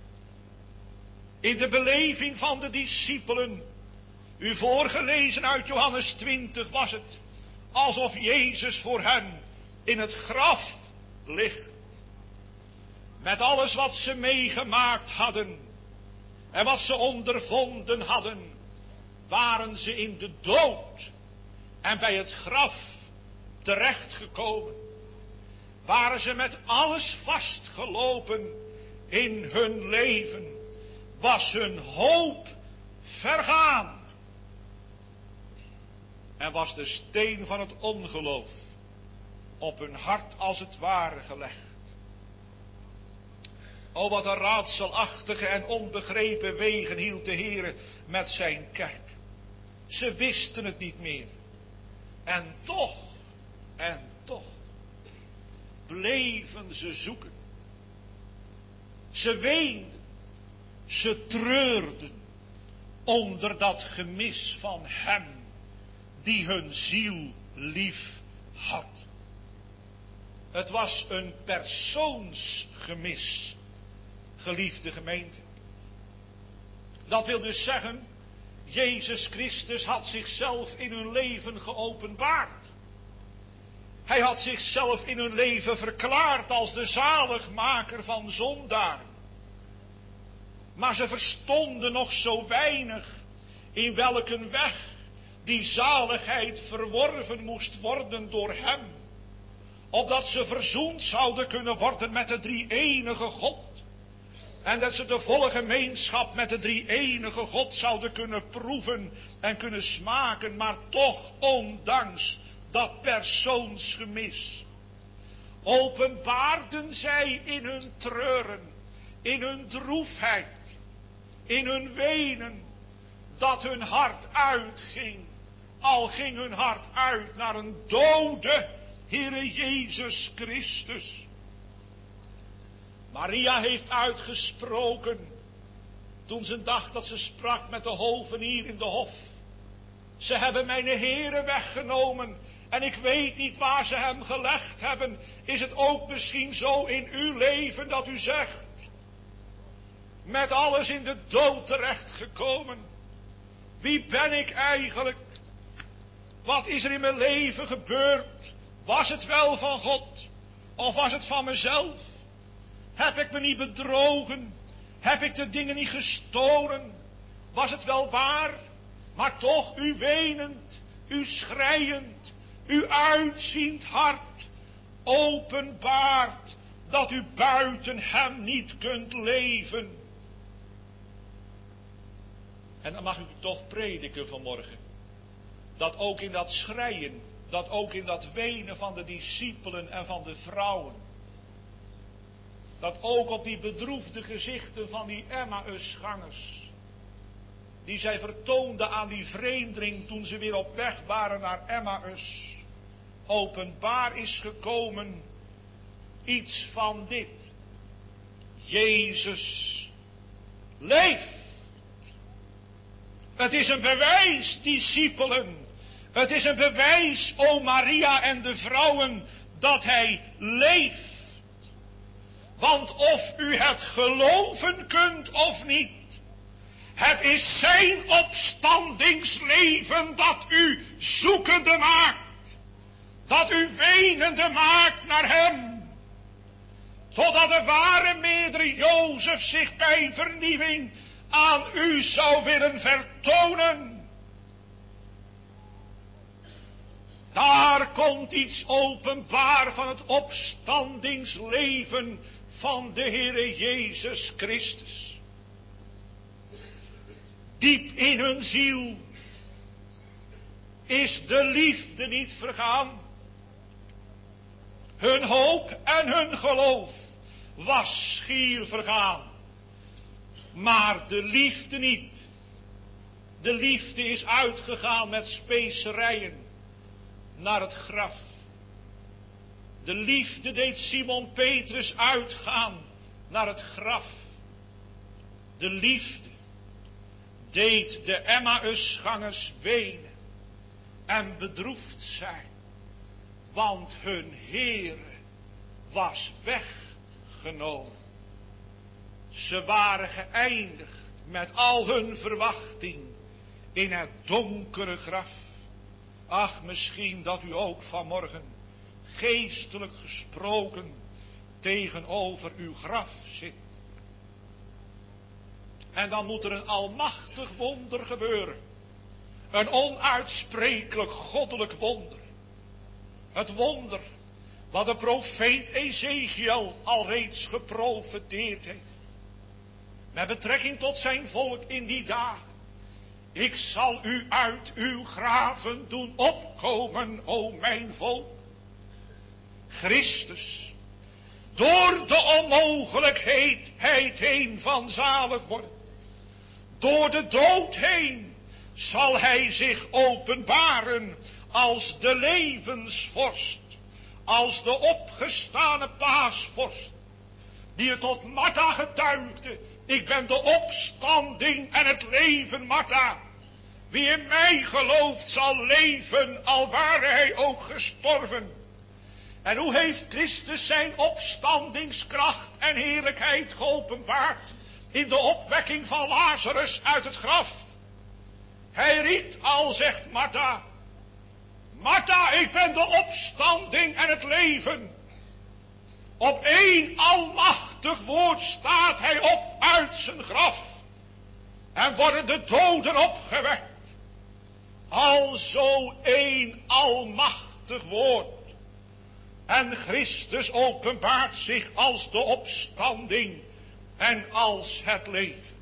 In de beleving van de discipelen, u voorgelezen uit Johannes twintig, was het alsof Jezus voor hen in het graf ligt. Met alles wat ze meegemaakt hadden en wat ze ondervonden hadden, waren ze in de dood en bij het graf terechtgekomen. Waren ze met alles vastgelopen in hun leven, was hun hoop vergaan. En was de steen van het ongeloof op hun hart als het ware gelegd. O, wat een raadselachtige en onbegrepen wegen hield de Heere met zijn kerk. Ze wisten het niet meer. En toch, en toch, bleven ze zoeken. Ze weenden, ze treurden onder dat gemis van hem die hun ziel lief had. Het was een persoonsgemis, geliefde gemeente. Dat wil dus zeggen, Jezus Christus had zichzelf in hun leven geopenbaard. Hij had zichzelf in hun leven verklaard als de zaligmaker van zondaren. Maar ze verstonden nog zo weinig in welke weg die zaligheid verworven moest worden door hem. Opdat ze verzoend zouden kunnen worden met de drie-enige God. En dat ze de volle gemeenschap met de drie-enige God zouden kunnen proeven en kunnen smaken. Maar toch, ondanks dat persoonsgemis, openbaarden zij in hun treuren, in hun droefheid, in hun wenen, dat hun hart uitging. Al ging hun hart uit naar een dode Heere Jezus Christus. Maria heeft uitgesproken, toen ze dacht dat ze sprak met de hovenier in de hof. Ze hebben mijn Heere weggenomen en ik weet niet waar ze hem gelegd hebben. Is het ook misschien zo in uw leven dat u zegt, met alles in de dood terechtgekomen. Wie ben ik eigenlijk? Wat is er in mijn leven gebeurd? Was het wel van God? Of was het van mezelf? Heb ik me niet bedrogen? Heb ik de dingen niet gestolen? Was het wel waar? Maar toch, u wenend, u schreiend, u uitziend hart openbaart dat u buiten hem niet kunt leven. En dan mag ik u toch prediken vanmorgen. Dat ook in dat schreien, dat ook in dat wenen van de discipelen en van de vrouwen, dat ook op die bedroefde gezichten van die Emmausgangers, die zij vertoonden aan die vreemdeling toen ze weer op weg waren naar Emmaus, openbaar is gekomen iets van dit. Jezus leeft. Het is een bewijs, discipelen. Het is een bewijs, o Maria en de vrouwen, dat hij leeft. Want of u het geloven kunt of niet, het is zijn opstandingsleven dat u zoekende maakt. Dat u wenende maakt naar hem. Totdat de ware meerdere Jozef zich bij vernieuwing aan u zou willen vertonen. Daar komt iets openbaar van het opstandingsleven van de Heere Jezus Christus. Diep in hun ziel is de liefde niet vergaan. Hun hoop en hun geloof was schier vergaan. Maar de liefde niet. De liefde is uitgegaan met specerijen naar het graf. De liefde deed Simon Petrus uitgaan naar het graf. De liefde deed de Emmausgangers wenen en bedroefd zijn, want hun Heere was weggenomen. Ze waren geëindigd met al hun verwachting in het donkere graf. Ach, misschien dat u ook vanmorgen geestelijk gesproken tegenover uw graf zit. En dan moet er een almachtig wonder gebeuren. Een onuitsprekelijk goddelijk wonder. Het wonder wat de profeet Ezekiel al reeds geprofeteerd heeft. Met betrekking tot zijn volk in die dagen. Ik zal u uit uw graven doen opkomen, o mijn volk. Christus, door de onmogelijkheid heen van zalig worden. Door de dood heen zal hij zich openbaren als de levensvorst. Als de opgestane paasvorst. Die het tot Martha getuigde. Ik ben de opstanding en het leven, Martha. Wie in mij gelooft zal leven, al ware hij ook gestorven. En hoe heeft Christus zijn opstandingskracht en heerlijkheid geopenbaard in de opwekking van Lazarus uit het graf? Hij riep al, zegt Martha, Martha, ik ben de opstanding en het leven. Op één almachtig woord staat hij op uit zijn graf. En worden de doden opgewekt. Alzo één almachtig woord. En Christus openbaart zich als de opstanding en als het leven.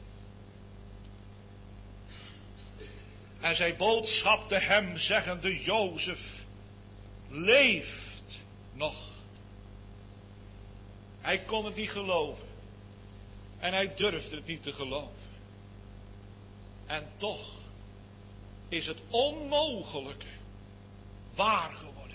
En zij boodschapte hem, zeggende: Jozef leeft nog. Hij kon het niet geloven. En hij durfde het niet te geloven. En toch is het onmogelijke waar geworden.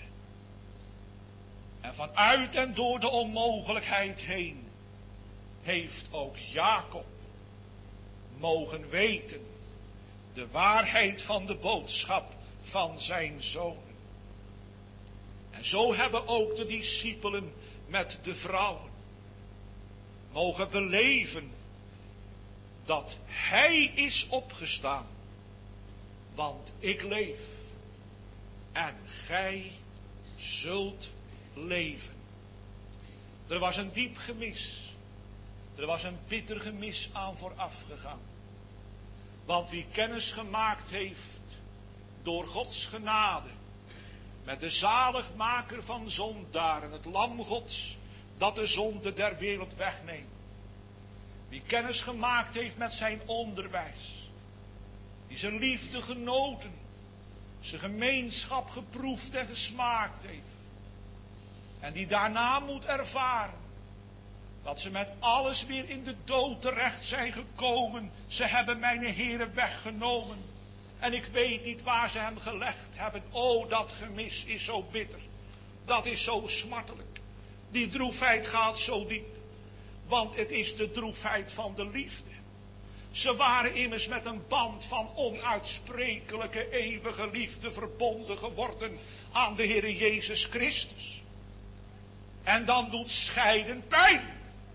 En vanuit en door de onmogelijkheid heen heeft ook Jacob mogen weten de waarheid van de boodschap van zijn zonen. En zo hebben ook de discipelen met de vrouwen mogen beleven dat hij is opgestaan. Want ik leef en gij zult leven. Er was een diep gemis. Er was een bitter gemis aan vooraf gegaan. Want wie kennis gemaakt heeft door Gods genade met de zaligmaker van zondaren, het lam Gods dat de zonde der wereld wegneemt. Wie kennis gemaakt heeft met zijn onderwijs, die zijn liefde genoten, zijn gemeenschap geproefd en gesmaakt heeft. En die daarna moet ervaren dat ze met alles weer in de dood terecht zijn gekomen. Ze hebben mijn Heere weggenomen. En ik weet niet waar ze hem gelegd hebben. O, dat gemis is zo bitter. Dat is zo smartelijk. Die droefheid gaat zo diep. Want het is de droefheid van de liefde. Ze waren immers met een band van onuitsprekelijke eeuwige liefde verbonden geworden aan de Heere Jezus Christus. En dan doet scheiden pijn.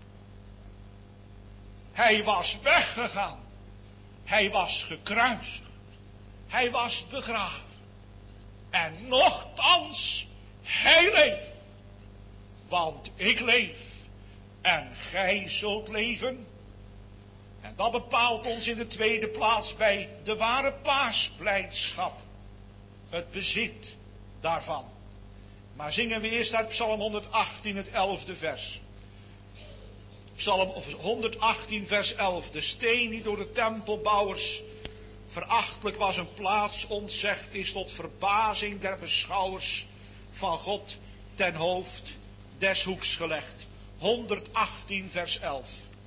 Hij was weggegaan. Hij was gekruisigd. Hij was begraven. En nochtans, hij leeft. Want ik leef. En gij zult leven. En dat bepaalt ons in de tweede plaats bij de ware paasblijdschap. Het bezit daarvan. Maar zingen we eerst uit Psalm honderdachttien, het elfde vers. Psalm honderdachttien, vers elf. De steen die door de tempelbouwers verachtelijk was, een plaats ontzegd is tot verbazing der beschouwers van God ten hoofd des hoeks gelegd. honderdachttien, vers elf.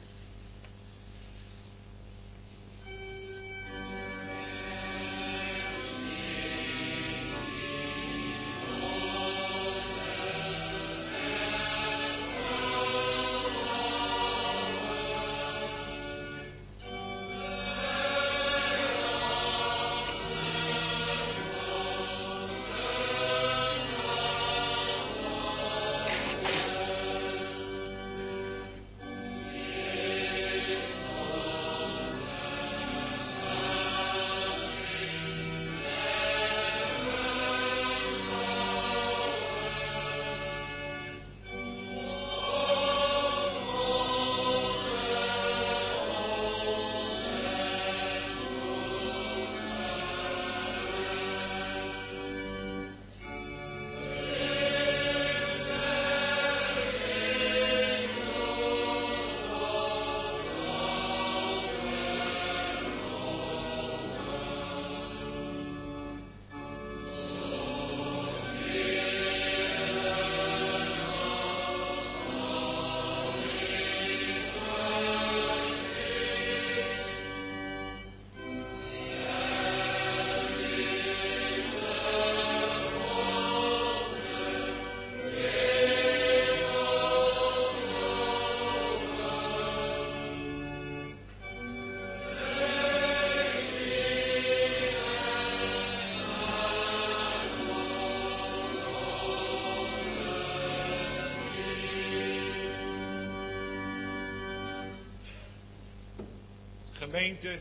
Gemeente,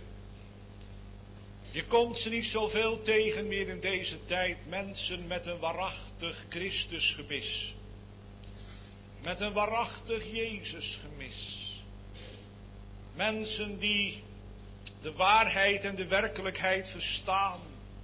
je komt ze niet zoveel tegen meer in deze tijd. Mensen met een waarachtig Christusgemis. Met een waarachtig Jezusgemis. Mensen die de waarheid en de werkelijkheid verstaan.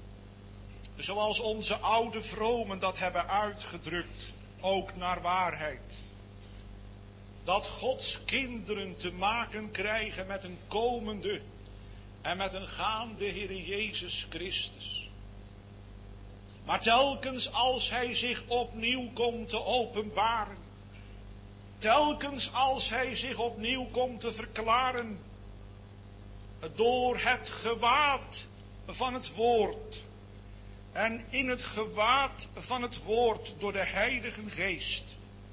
Zoals onze oude vromen dat hebben uitgedrukt. Ook naar waarheid. dat Gods kinderen te maken krijgen met een komende en met een gaande Heere Jezus Christus. Maar telkens als hij zich opnieuw komt te openbaren, telkens als hij zich opnieuw komt te verklaren, door het gewaad van het woord, en in het gewaad van het woord door de Heilige Geest,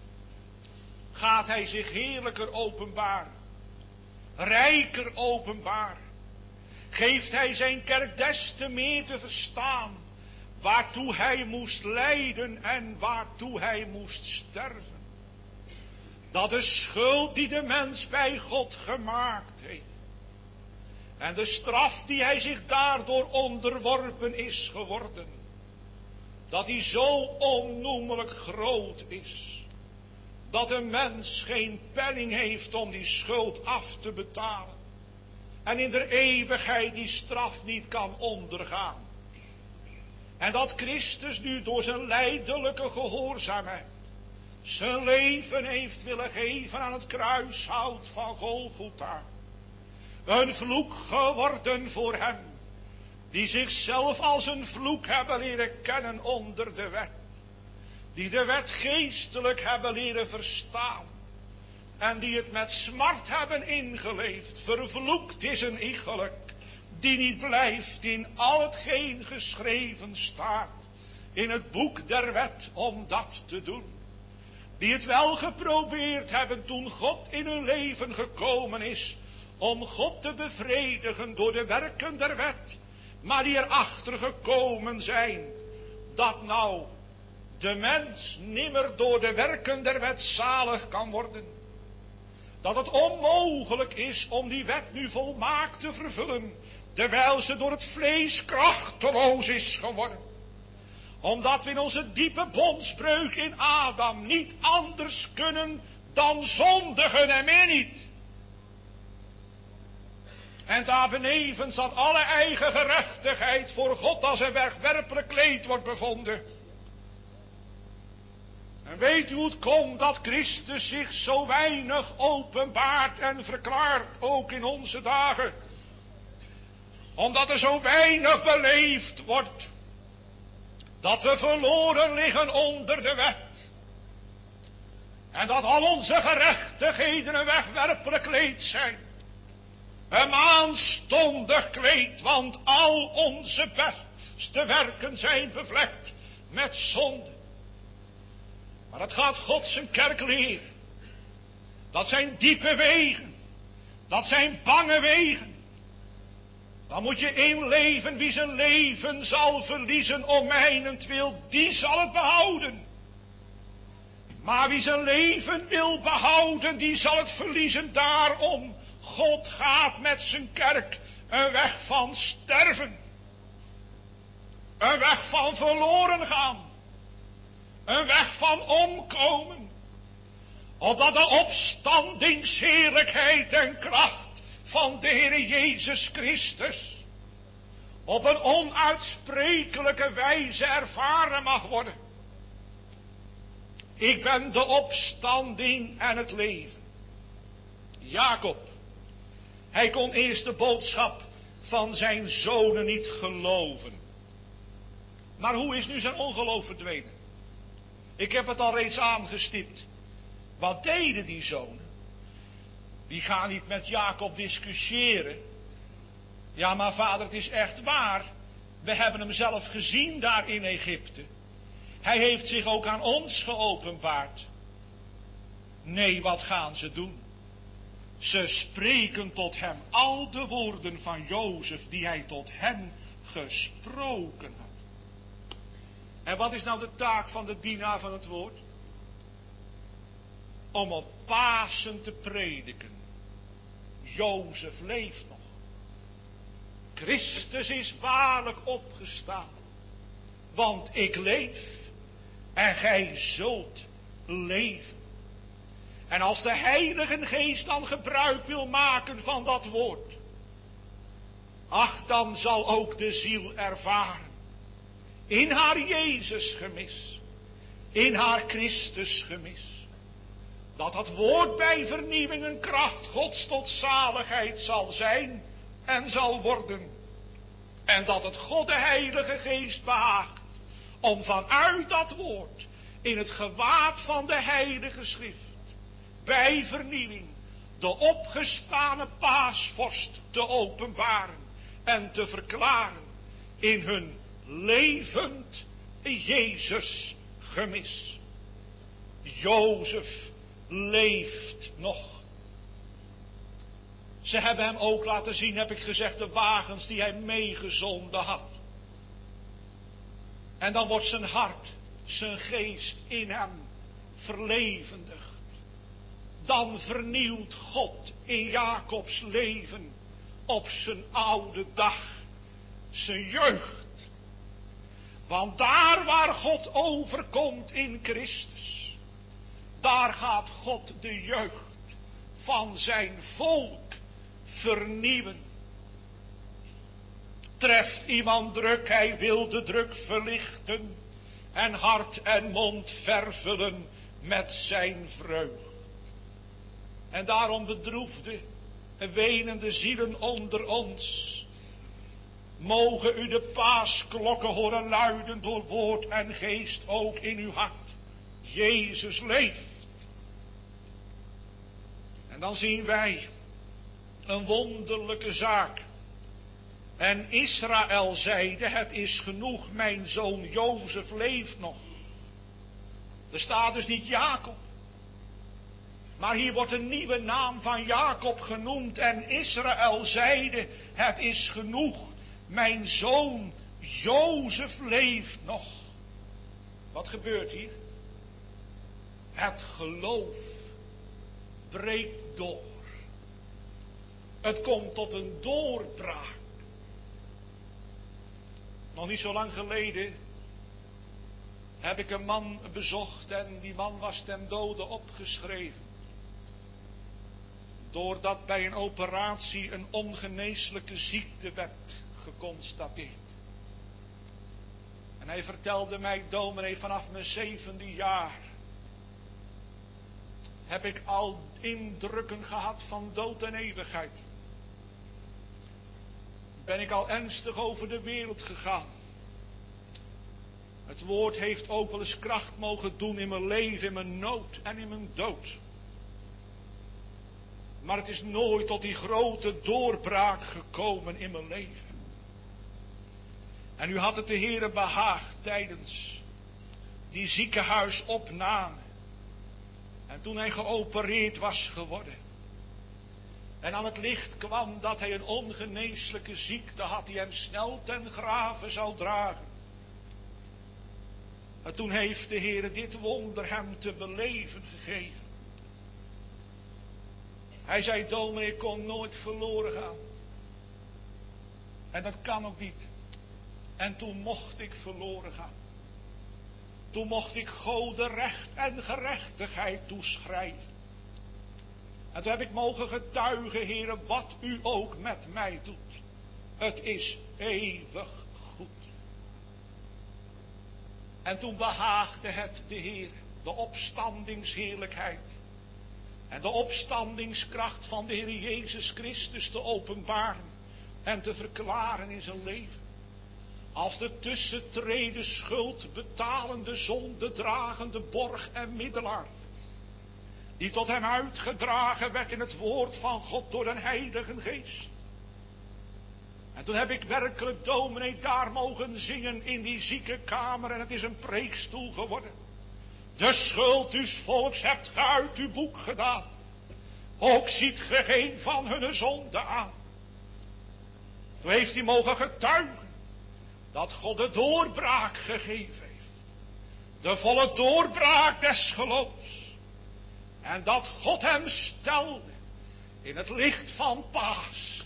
gaat hij zich heerlijker openbaren, rijker openbaren. Geeft hij zijn kerk des te meer te verstaan waartoe hij moest lijden en waartoe hij moest sterven. Dat de schuld die de mens bij God gemaakt heeft en de straf die hij zich daardoor onderworpen is geworden, dat die zo onnoemelijk groot is, dat een mens geen penning heeft om die schuld af te betalen en in de eeuwigheid die straf niet kan ondergaan. En dat Christus nu door zijn lijdelijke gehoorzaamheid zijn leven heeft willen geven aan het kruishout van Golgotha. Een vloek geworden voor hem, die zichzelf als een vloek hebben leren kennen onder de wet. Die de wet geestelijk hebben leren verstaan. En die het met smart hebben ingeleefd. Vervloekt is een iegelijk, die niet blijft in al hetgeen geschreven staat in het boek der wet om dat te doen. Die het wel geprobeerd hebben toen God in hun leven gekomen is om God te bevredigen door de werken der wet, maar die erachter gekomen zijn dat nou de mens nimmer door de werken der wet zalig kan worden. Dat het onmogelijk is om die wet nu volmaakt te vervullen, terwijl ze door het vlees krachteloos is geworden. Omdat we in onze diepe bondsbreuk in Adam niet anders kunnen dan zondigen en meer niet. En daarbenevens dat alle eigen gerechtigheid voor God als een wegwerpelijk kleed wordt bevonden. En weet u hoe het komt dat Christus zich zo weinig openbaart en verklaart, ook in onze dagen? Omdat er zo weinig beleefd wordt, dat we verloren liggen onder de wet. En dat al onze gerechtigheden een wegwerpelijk kleed zijn. Een aanstondig kleed, want al onze beste werken zijn bevlekt met zonde. Maar dat gaat God zijn kerk leren. Dat zijn diepe wegen. Dat zijn bange wegen. Dan moet je inleven, wie zijn leven zal verliezen om mijnentwil, die zal het behouden. Maar wie zijn leven wil behouden, die zal het verliezen. Daarom, God gaat met zijn kerk een weg van sterven. Een weg van verloren gaan. Een weg van omkomen. Opdat de opstandingsheerlijkheid en kracht van de Heere Jezus Christus op een onuitsprekelijke wijze ervaren mag worden. Ik ben de opstanding en het leven. Jacob, hij kon eerst de boodschap van zijn zonen niet geloven. Maar hoe is nu zijn ongeloof verdwenen? Ik heb het al reeds aangestipt. Wat deden die zonen? Die gaan niet met Jacob discussiëren. Ja, maar vader, het is echt waar. We hebben hem zelf gezien daar in Egypte. Hij heeft zich ook aan ons geopenbaard. Nee, wat gaan ze doen? Ze spreken tot hem al de woorden van Jozef die hij tot hen gesproken had. En wat is nou de taak van de dienaar van het woord? Om op Pasen te prediken. Jozef leeft nog. Christus is waarlijk opgestaan. Want ik leef en gij zult leven. En als de Heilige Geest dan gebruik wil maken van dat woord, ach, dan zal ook de ziel ervaren, in haar Jezus gemis, in haar Christus gemis, Dat het woord bij vernieuwing een kracht Gods tot zaligheid zal zijn en zal worden. En dat het God de Heilige Geest behaagt om vanuit dat woord in het gewaad van de Heilige Schrift bij vernieuwing de opgestane paasvorst te openbaren en te verklaren in hun levend Jezus gemis. Jozef leeft nog. Ze hebben hem ook laten zien, heb ik gezegd, de wagens die hij meegezonden had. En dan wordt zijn hart, zijn geest in hem verlevendigd. Dan vernieuwt God in Jacobs leven op zijn oude dag zijn jeugd. Want daar waar God overkomt in Christus, daar gaat God de jeugd van zijn volk vernieuwen. Treft iemand druk, hij wil de druk verlichten en hart en mond vervullen met zijn vreugd. En daarom bedroefde en wenende zielen onder ons, mogen u de paasklokken horen luiden door woord en geest ook in uw hart. Jezus leeft. En dan zien wij een wonderlijke zaak. En Israël zeide, het is genoeg, mijn zoon Jozef leeft nog. Er staat dus niet Jacob. Maar hier wordt een nieuwe naam van Jacob genoemd. En Israël zeide, het is genoeg, mijn zoon Jozef leeft nog. Wat gebeurt hier? Het geloof breekt door. Het komt tot een doorbraak. Nog niet zo lang geleden heb ik een man bezocht en die man was ten dode opgeschreven. Doordat bij een operatie een ongeneeslijke ziekte werd geconstateerd. En hij vertelde mij, dominee, vanaf mijn zevende jaar heb ik al indrukken gehad van dood en eeuwigheid. Ben ik al ernstig over de wereld gegaan. Het woord heeft ook wel eens kracht mogen doen in mijn leven, in mijn nood en in mijn dood. Maar het is nooit tot die grote doorbraak gekomen in mijn leven. En u had het de Heere behaagd tijdens die ziekenhuisopname. En toen hij geopereerd was geworden. En aan het licht kwam dat hij een ongeneeslijke ziekte had die hem snel ten grave zou dragen. En toen heeft de Heere dit wonder hem te beleven gegeven. Hij zei, dominee, ik kon nooit verloren gaan. En dat kan ook niet. En toen mocht ik verloren gaan. Toen mocht ik Gode recht en gerechtigheid toeschrijven. En toen heb ik mogen getuigen, Heere, wat u ook met mij doet. Het is eeuwig goed. En toen behaagde het de Heer, de opstandingsheerlijkheid en de opstandingskracht van de Heer Jezus Christus te openbaren en te verklaren in zijn leven. Als de tussentreden schuld betalende, zonde dragende borg en middelaar, die tot hem uitgedragen werd in het woord van God door de Heilige Geest. En toen heb ik werkelijk, dominee, daar mogen zingen in die ziekenkamer en het is een preekstoel geworden. De schuld uws volks hebt ge uit uw boek gedaan. Ook ziet ge geen van hun zonde aan. Toen heeft hij mogen getuigen dat God de doorbraak gegeven heeft. De volle doorbraak des geloofs. En dat God hem stelde in het licht van Paas.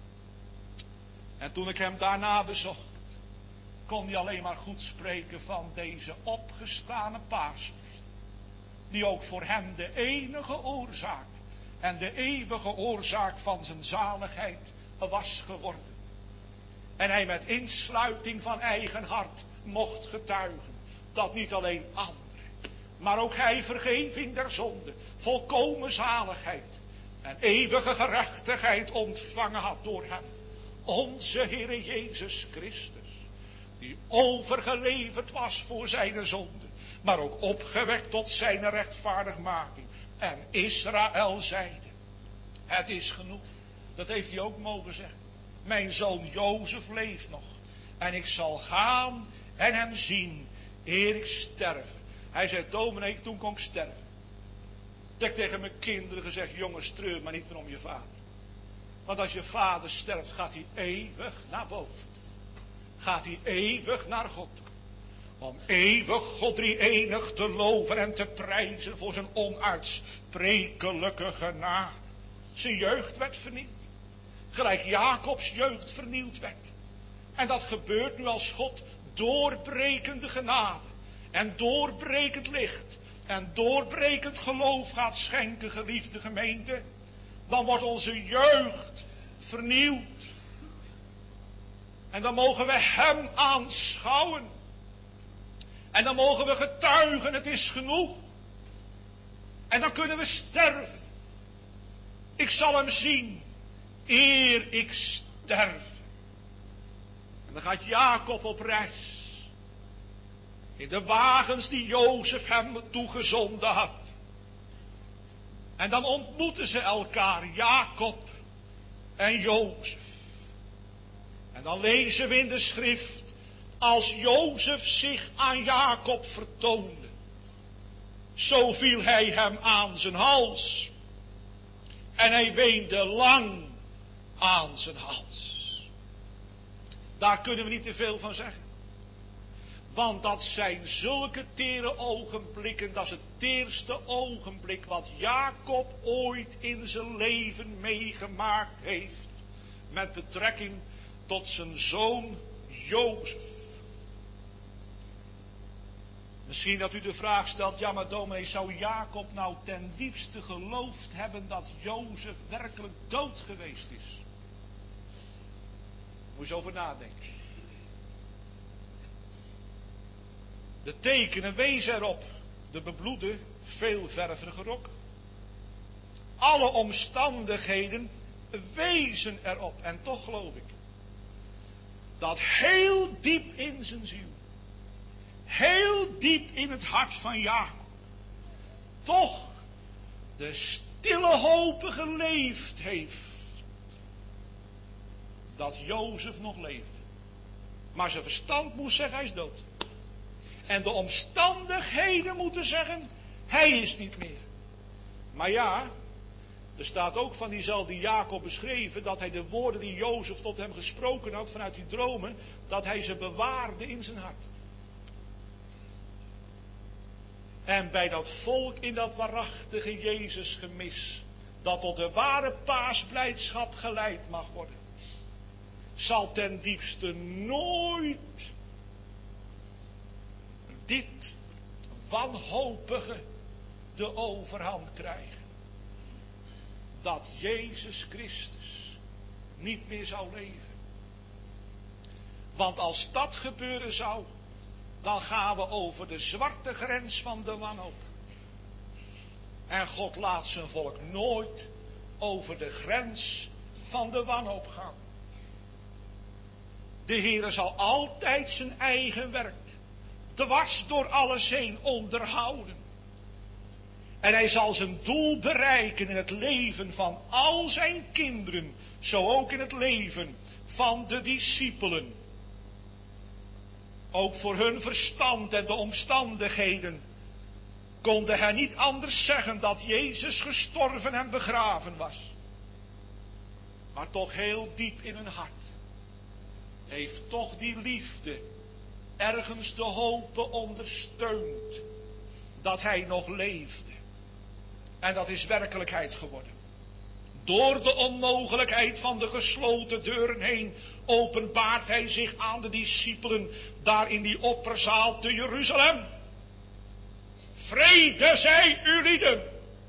En toen ik hem daarna bezocht, kon hij alleen maar goed spreken van deze opgestane paasvorst. Die ook voor hem de enige oorzaak en de eeuwige oorzaak van zijn zaligheid was geworden. En hij met insluiting van eigen hart mocht getuigen dat niet alleen anderen, maar ook hij vergeving der zonde, volkomen zaligheid en eeuwige gerechtigheid ontvangen had door hem. Onze Heere Jezus Christus, die overgeleverd was voor zijn zonde, maar ook opgewekt tot zijn rechtvaardigmaking. En Israël zeide, het is genoeg. Dat heeft hij ook mogen zeggen. Mijn zoon Jozef leeft nog. En ik zal gaan en hem zien, eer ik sterven. Hij zei, dominee, toen kon ik sterven. Ik heb tegen mijn kinderen gezegd, jongens, treur maar niet meer om je vader. Want als je vader sterft, gaat hij eeuwig naar boven toe. Gaat hij eeuwig naar God toe. Om eeuwig God drie-enig te loven en te prijzen voor zijn onuitsprekelijke genade. Zijn jeugd werd vernield. Gelijk Jacobs jeugd vernield werd. En dat gebeurt nu als God doorbrekende genade. En doorbrekend licht. En doorbrekend geloof gaat schenken, geliefde gemeente. Dan wordt onze jeugd vernieuwd. En dan mogen we hem aanschouwen. En dan mogen we getuigen, het is genoeg. En dan kunnen we sterven. Ik zal hem zien, eer ik sterf. En dan gaat Jacob op reis. In de wagens die Jozef hem toegezonden had. En dan ontmoeten ze elkaar, Jacob en Jozef. En dan lezen we in de schrift, als Jozef zich aan Jacob vertoonde, zo viel hij hem aan zijn hals. En hij weende lang aan zijn hals. Daar kunnen we niet te veel van zeggen. Want dat zijn zulke tere ogenblikken. Dat is het teerste ogenblik wat Jacob ooit in zijn leven meegemaakt heeft. Met betrekking tot zijn zoon Jozef. Misschien dat u de vraag stelt, ja maar dominee, zou Jacob nou ten diepste geloofd hebben dat Jozef werkelijk dood geweest is? Moet je eens over nadenken. De tekenen wezen erop, de bebloede, veelvervige rok. Alle omstandigheden wezen erop. En toch geloof ik, dat heel diep in zijn ziel, heel diep in het hart van Jacob, toch de stille hoop geleefd heeft dat Jozef nog leefde. Maar zijn verstand moest zeggen, hij is dood. En de omstandigheden moeten zeggen, hij is niet meer. Maar ja, er staat ook van diezelfde Jacob beschreven dat hij de woorden die Jozef tot hem gesproken had vanuit die dromen, dat hij ze bewaarde in zijn hart. En bij dat volk in dat waarachtige Jezus gemis, dat tot de ware paasblijdschap geleid mag worden, zal ten diepste nooit dit wanhopige de overhand krijgen. Dat Jezus Christus niet meer zou leven. Want als dat gebeuren zou, dan gaan we over de zwarte grens van de wanhoop. En God laat zijn volk nooit over de grens van de wanhoop gaan. De Heere zal altijd zijn eigen werk dwars door alles heen onderhouden. En hij zal zijn doel bereiken in het leven van al zijn kinderen, zo ook in het leven van de discipelen. Ook voor hun verstand en de omstandigheden konden hij niet anders zeggen dat Jezus gestorven en begraven was. Maar toch heel diep in hun hart heeft toch die liefde ergens de hoop ondersteund dat hij nog leefde. En dat is werkelijkheid geworden. Door de onmogelijkheid van de gesloten deuren heen openbaart hij zich aan de discipelen daar in die opperzaal te Jeruzalem. Vrede zij u lieden.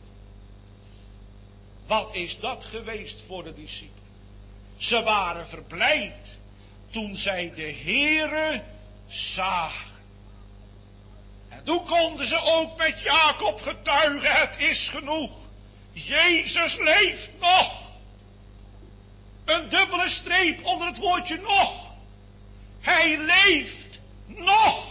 Wat is dat geweest voor de discipelen? Ze waren verblijd toen zij de Heere zagen. En toen konden ze ook met Jacob getuigen, het is genoeg. Jezus leeft nog. Een dubbele streep onder het woordje nog. Hij leeft nog.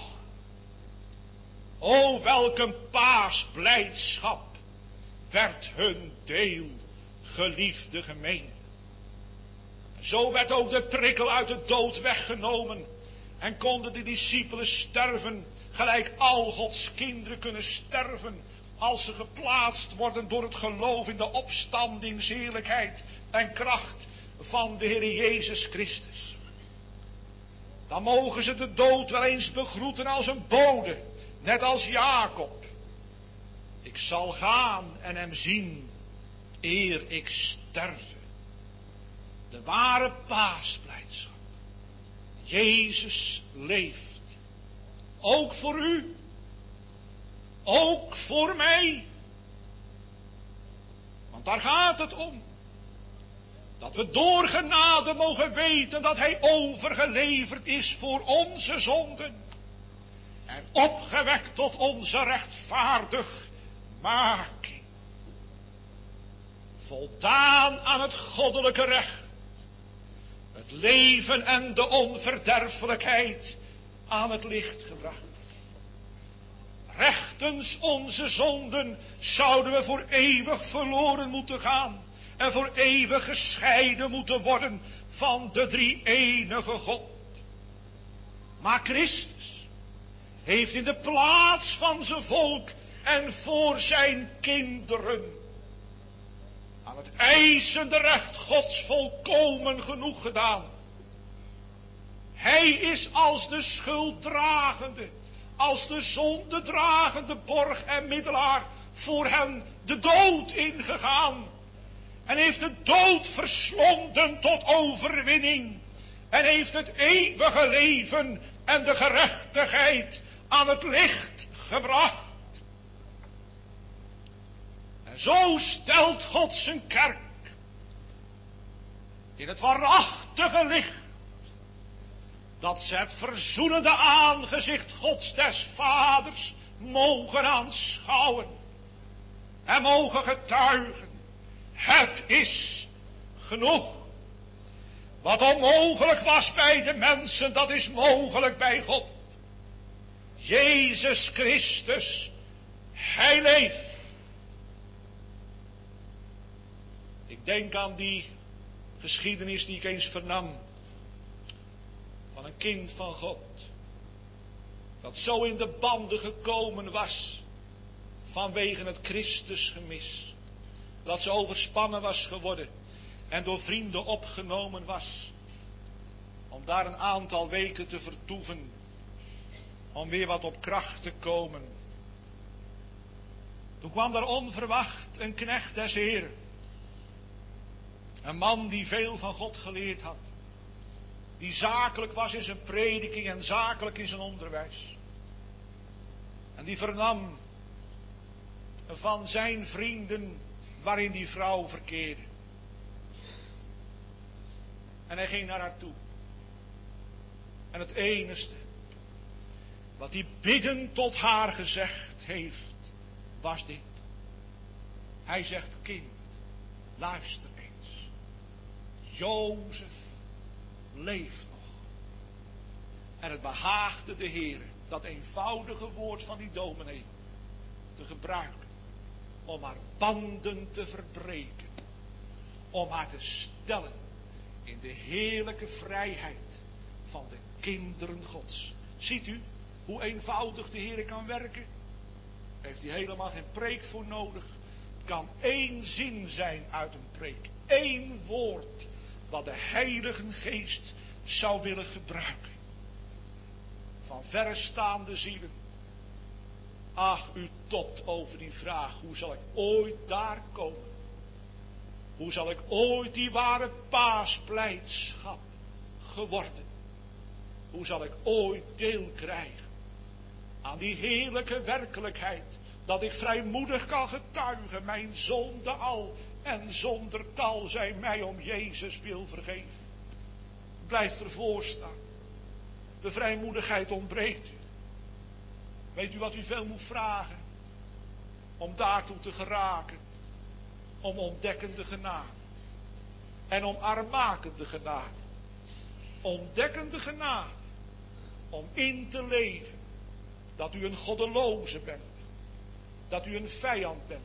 O, welk een paasblijdschap werd hun deel, geliefde gemeente. Zo werd ook de prikkel uit de dood weggenomen. En konden de discipelen sterven, gelijk al Gods kinderen kunnen sterven, als ze geplaatst worden door het geloof in de opstandingsheerlijkheid en kracht van de Heer Jezus Christus. Dan mogen ze de dood wel eens begroeten als een bode, net als Jacob. Ik zal gaan en hem zien, eer ik sterve. De ware paasblijdschap. Jezus leeft. Ook voor u. Ook voor mij. Want daar gaat het om. Dat we door genade mogen weten dat hij overgeleverd is voor onze zonden. En opgewekt tot onze rechtvaardigmaking. Voldaan aan het goddelijke recht. Het leven en de onverderfelijkheid aan het licht gebracht. Rechtens onze zonden zouden we voor eeuwig verloren moeten gaan. En voor eeuwig gescheiden moeten worden van de drie-enige God. Maar Christus heeft in de plaats van zijn volk en voor zijn kinderen aan het eisende recht Gods volkomen genoeg gedaan. Hij is als de schulddragende, als de zondedragende borg en middelaar voor hen de dood ingegaan. En heeft de dood verslonden tot overwinning. En heeft het eeuwige leven en de gerechtigheid aan het licht gebracht. En zo stelt God zijn kerk in het waarachtige licht, dat ze het verzoenende aangezicht Gods des Vaders mogen aanschouwen en mogen getuigen. Het is genoeg. Wat onmogelijk was bij de mensen, dat is mogelijk bij God. Jezus Christus, hij leeft. Ik denk aan die geschiedenis die ik eens vernam. Van een kind van God. Dat zo in de banden gekomen was. Vanwege het Christusgemis. Dat ze overspannen was geworden. En door vrienden opgenomen was. Om daar een aantal weken te vertoeven. Om weer wat op kracht te komen. Toen kwam daar onverwacht een knecht des Heeren. Een man die veel van God geleerd had. Die zakelijk was in zijn prediking en zakelijk in zijn onderwijs. En die vernam van zijn vrienden waarin die vrouw verkeerde. En hij ging naar haar toe. En het enigste wat hij biddend tot haar gezegd heeft, was dit. Hij zegt, kind, luister eens. Jozef leeft nog. En het behaagde de Heere dat eenvoudige woord van die dominee te gebruiken. Om haar banden te verbreken. Om haar te stellen in de heerlijke vrijheid van de kinderen Gods. Ziet u hoe eenvoudig de Heere kan werken? Heeft hij helemaal geen preek voor nodig. Het kan één zin zijn uit een preek. Eén woord wat de Heilige Geest zou willen gebruiken. Van verrestaande zielen. Ach, u topt over die vraag. Hoe zal ik ooit daar komen? Hoe zal ik ooit die ware paasblijdschap geworden? Hoe zal ik ooit deel krijgen aan die heerlijke werkelijkheid, dat ik vrijmoedig kan getuigen, mijn zonde al en zonder tal zij mij om Jezus wil vergeven. Blijf ervoor staan. De vrijmoedigheid ontbreekt u. Weet u wat u veel moet vragen? Om daartoe te geraken. Om ontdekkende genade. En om armmakende genade. Ontdekkende genade. Om in te leven. Dat u een goddeloze bent. Dat u een vijand bent.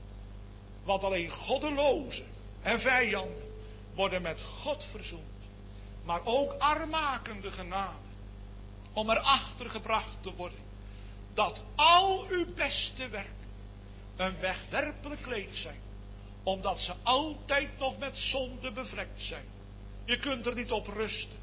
Want alleen goddelozen en vijanden worden met God verzoend. Maar ook armmakende genade. Om erachter gebracht te worden. Dat al uw beste werken een wegwerpelijk kleed zijn. Omdat ze altijd nog met zonde bevlekt zijn. Je kunt er niet op rusten.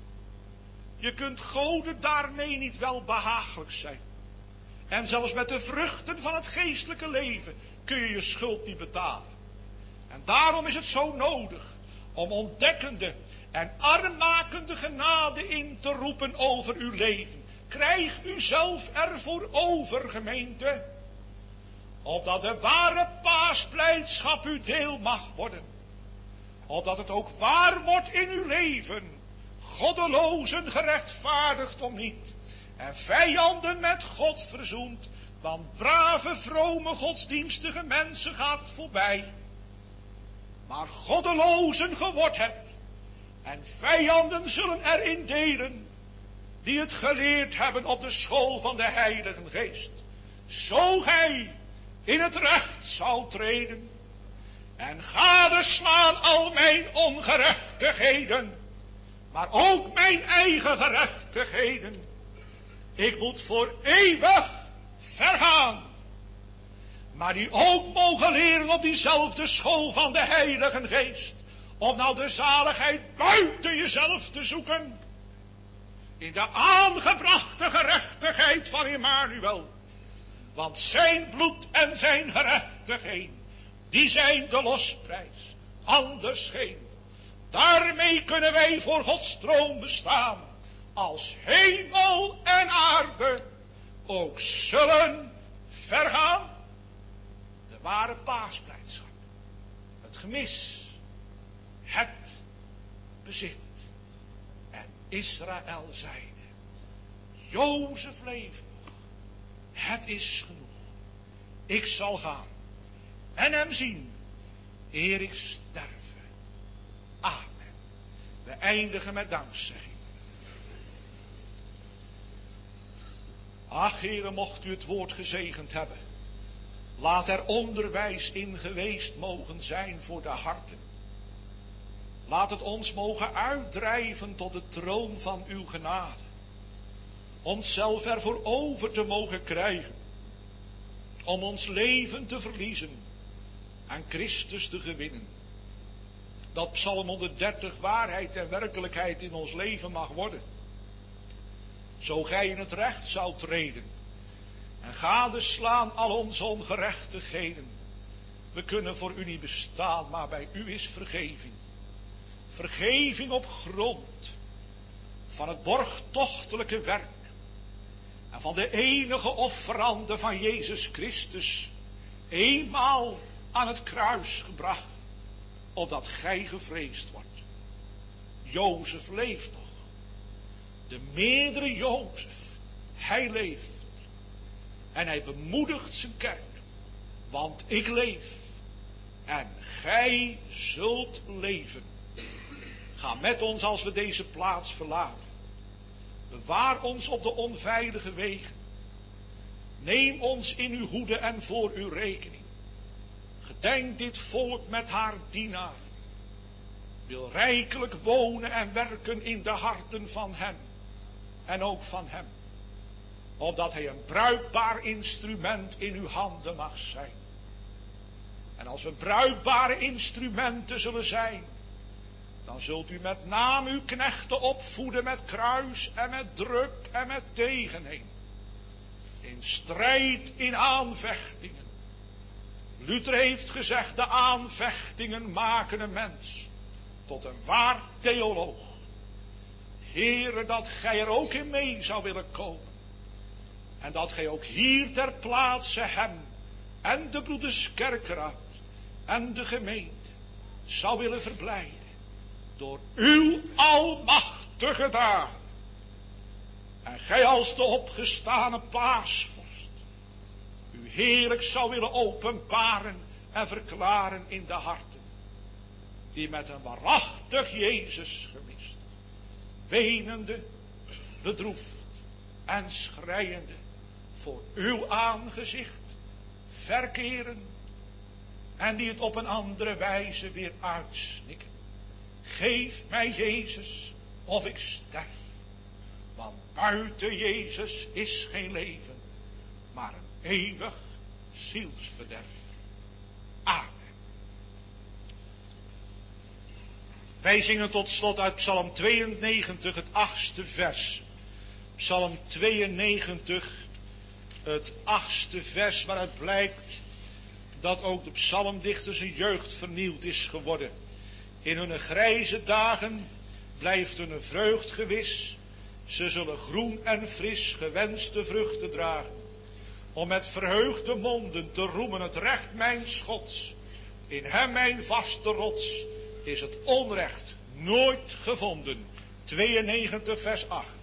Je kunt Gode daarmee niet wel behagelijk zijn. En zelfs met de vruchten van het geestelijke leven kun je je schuld niet betalen. En daarom is het zo nodig om ontdekkende en armmakende genade in te roepen over uw leven. Krijg u zelf ervoor over, gemeente. Opdat de ware paasblijdschap uw deel mag worden. Opdat het ook waar wordt in uw leven. Goddelozen gerechtvaardigd om niet. En vijanden met God verzoend. Want brave, vrome, godsdienstige mensen gaat voorbij. Maar goddelozen geword hebt. En vijanden zullen erin delen. Die het geleerd hebben op de school van de Heilige Geest. Zo gij in het recht zal treden. En gadeslaan al mijn ongerechtigheden. Maar ook mijn eigen gerechtigheden. Ik moet voor eeuwig vergaan. Maar die ook mogen leren op diezelfde school van de Heilige Geest. Om nou de zaligheid buiten jezelf te zoeken. In de aangebrachte gerechtigheid van Immanuel. Want zijn bloed en zijn gerechtigheid, die zijn de losprijs. Anders geen. Daarmee kunnen wij voor Gods troon bestaan. Als hemel en aarde ook zullen vergaan. De ware paasblijdschap. Het gemis. Het bezit. En Israël zeide. Jozef leeft nog. Het is genoeg. Ik zal gaan. En hem zien. Eer ik sterven. Amen. We eindigen met dankzegging. Ach, Heere, mocht u het woord gezegend hebben. Laat er onderwijs in geweest mogen zijn voor de harten. Laat het ons mogen uitdrijven tot de troon van uw genade. Onszelf ervoor over te mogen krijgen. Om ons leven te verliezen. En Christus te gewinnen. Dat Psalm honderddertig waarheid en werkelijkheid in ons leven mag worden. Zo gij in het recht zou treden. En gadeslaan al onze ongerechtigheden. We kunnen voor u niet bestaan, maar bij u is vergeving. Vergeving op grond van het borgtochtelijke werk. En van de enige offerande van Jezus Christus. Eenmaal aan het kruis gebracht. Opdat gij gevreesd wordt. Jozef leeft nog. De meerdere Jozef. Hij leeft. En hij bemoedigt zijn kerk. Want ik leef. En gij zult leven. Ga met ons als we deze plaats verlaten. Bewaar ons op de onveilige wegen. Neem ons in uw hoede en voor uw rekening. Gedenk dit volk met haar dienaar. Wil rijkelijk wonen en werken in de harten van hem. En ook van hem. Opdat hij een bruikbaar instrument in uw handen mag zijn. En als we bruikbare instrumenten zullen zijn. Dan zult u met naam uw knechten opvoeden met kruis en met druk en met tegenheen. In strijd, in aanvechtingen. Luther heeft gezegd, de aanvechtingen maken een mens tot een waar theoloog. Heere, dat gij er ook in mee zou willen komen. En dat gij ook hier ter plaatse hem en de broeders kerkraad en de gemeente zou willen verblijden. Door uw almachtige daad. En gij als de opgestane paasvorst heerlijk zou willen openbaren en verklaren in de harten, die met een waarachtig Jezus gemist, wenende, bedroefd en schreiende voor uw aangezicht verkeren en die het op een andere wijze weer uitsnikken. Geef mij Jezus of ik sterf, want buiten Jezus is geen leven, maar een eeuwig zielsverderf. Amen. Wij zingen tot slot uit Psalm tweeënnegentig, het achtste vers. Psalm tweeënnegentig, het achtste vers, waaruit blijkt dat ook de psalmdichter zijn jeugd vernieuwd is geworden. In hun grijze dagen blijft hun vreugd gewis. Ze zullen groen en fris gewenste vruchten dragen, om met verheugde monden te roemen het recht mijns Gods. In hem mijn vaste rots is het onrecht nooit gevonden. tweeënnegentig vers acht.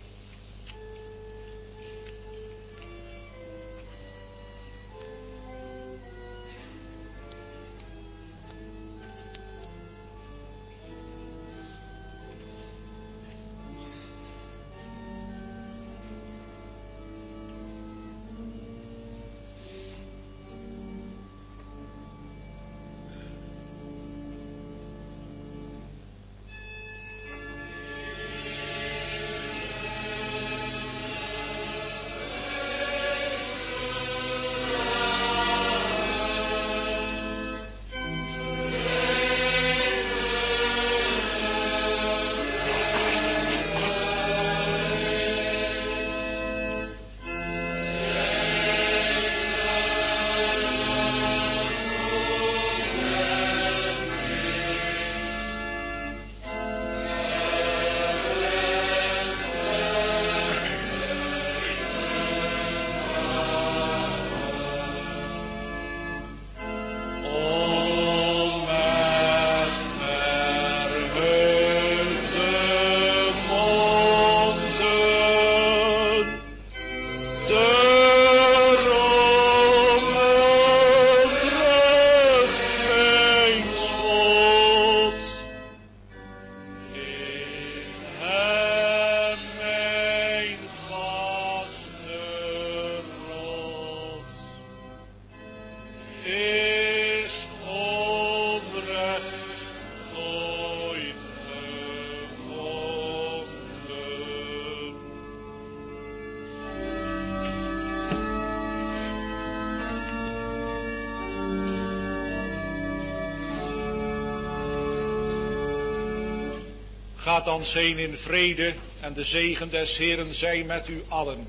Gaat dan heen in vrede en de zegen des Heeren zij met u allen.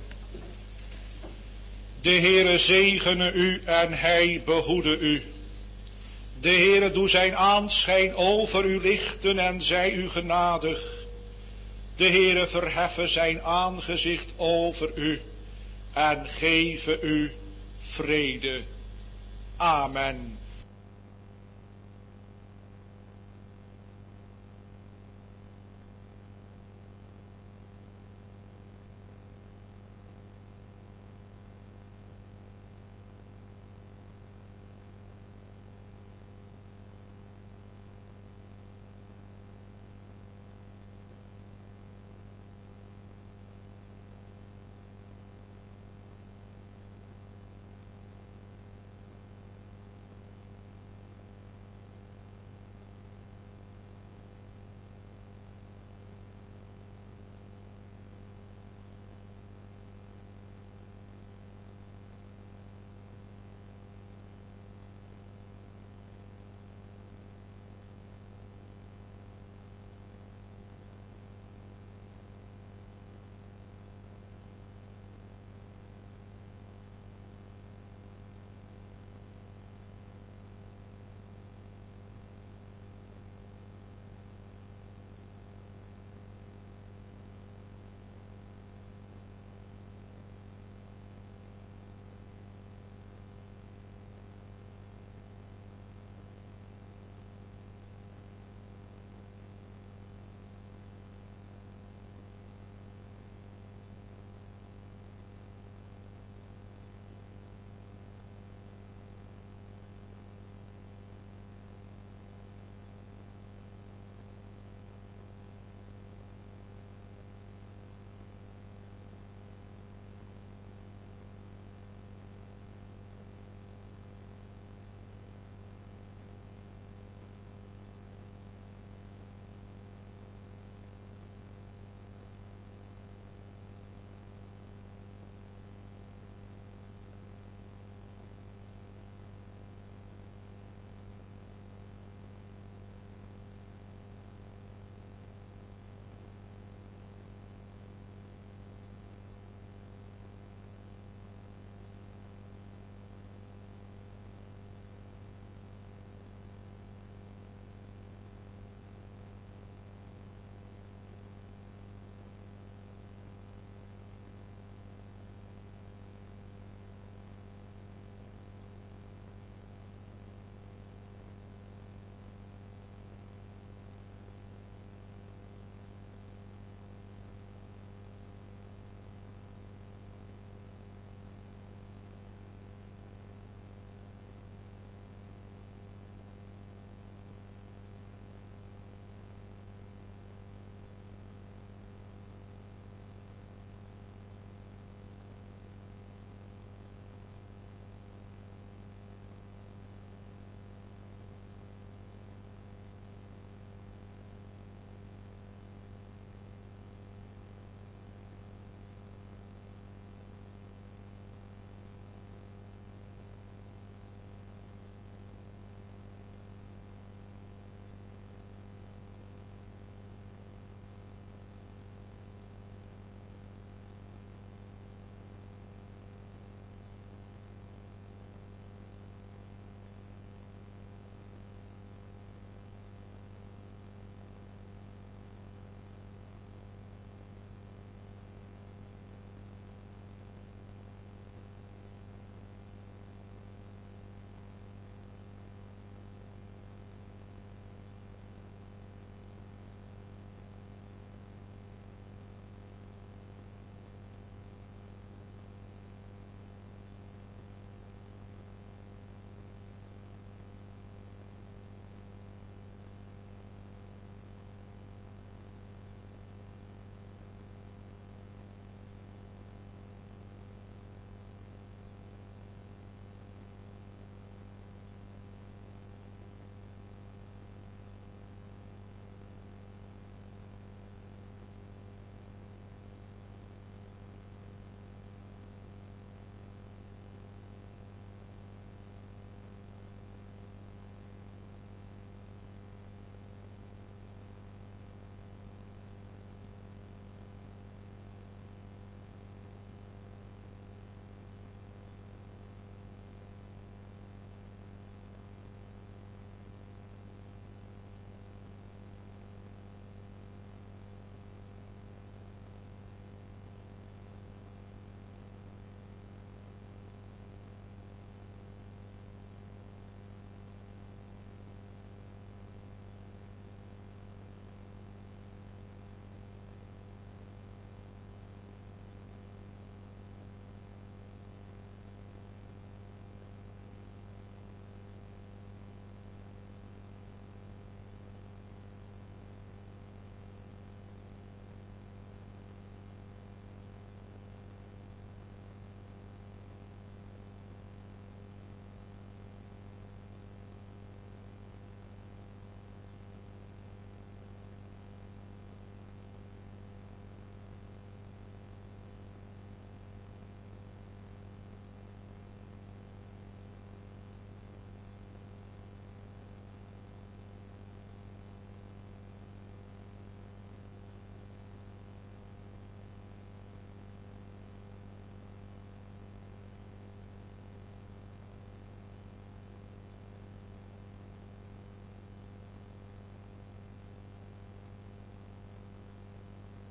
De Heere zegene u en hij behoede u. De Heere doe zijn aanschijn over u lichten en zij u genadig. De Heere verheffe zijn aangezicht over u en geven u vrede. Amen.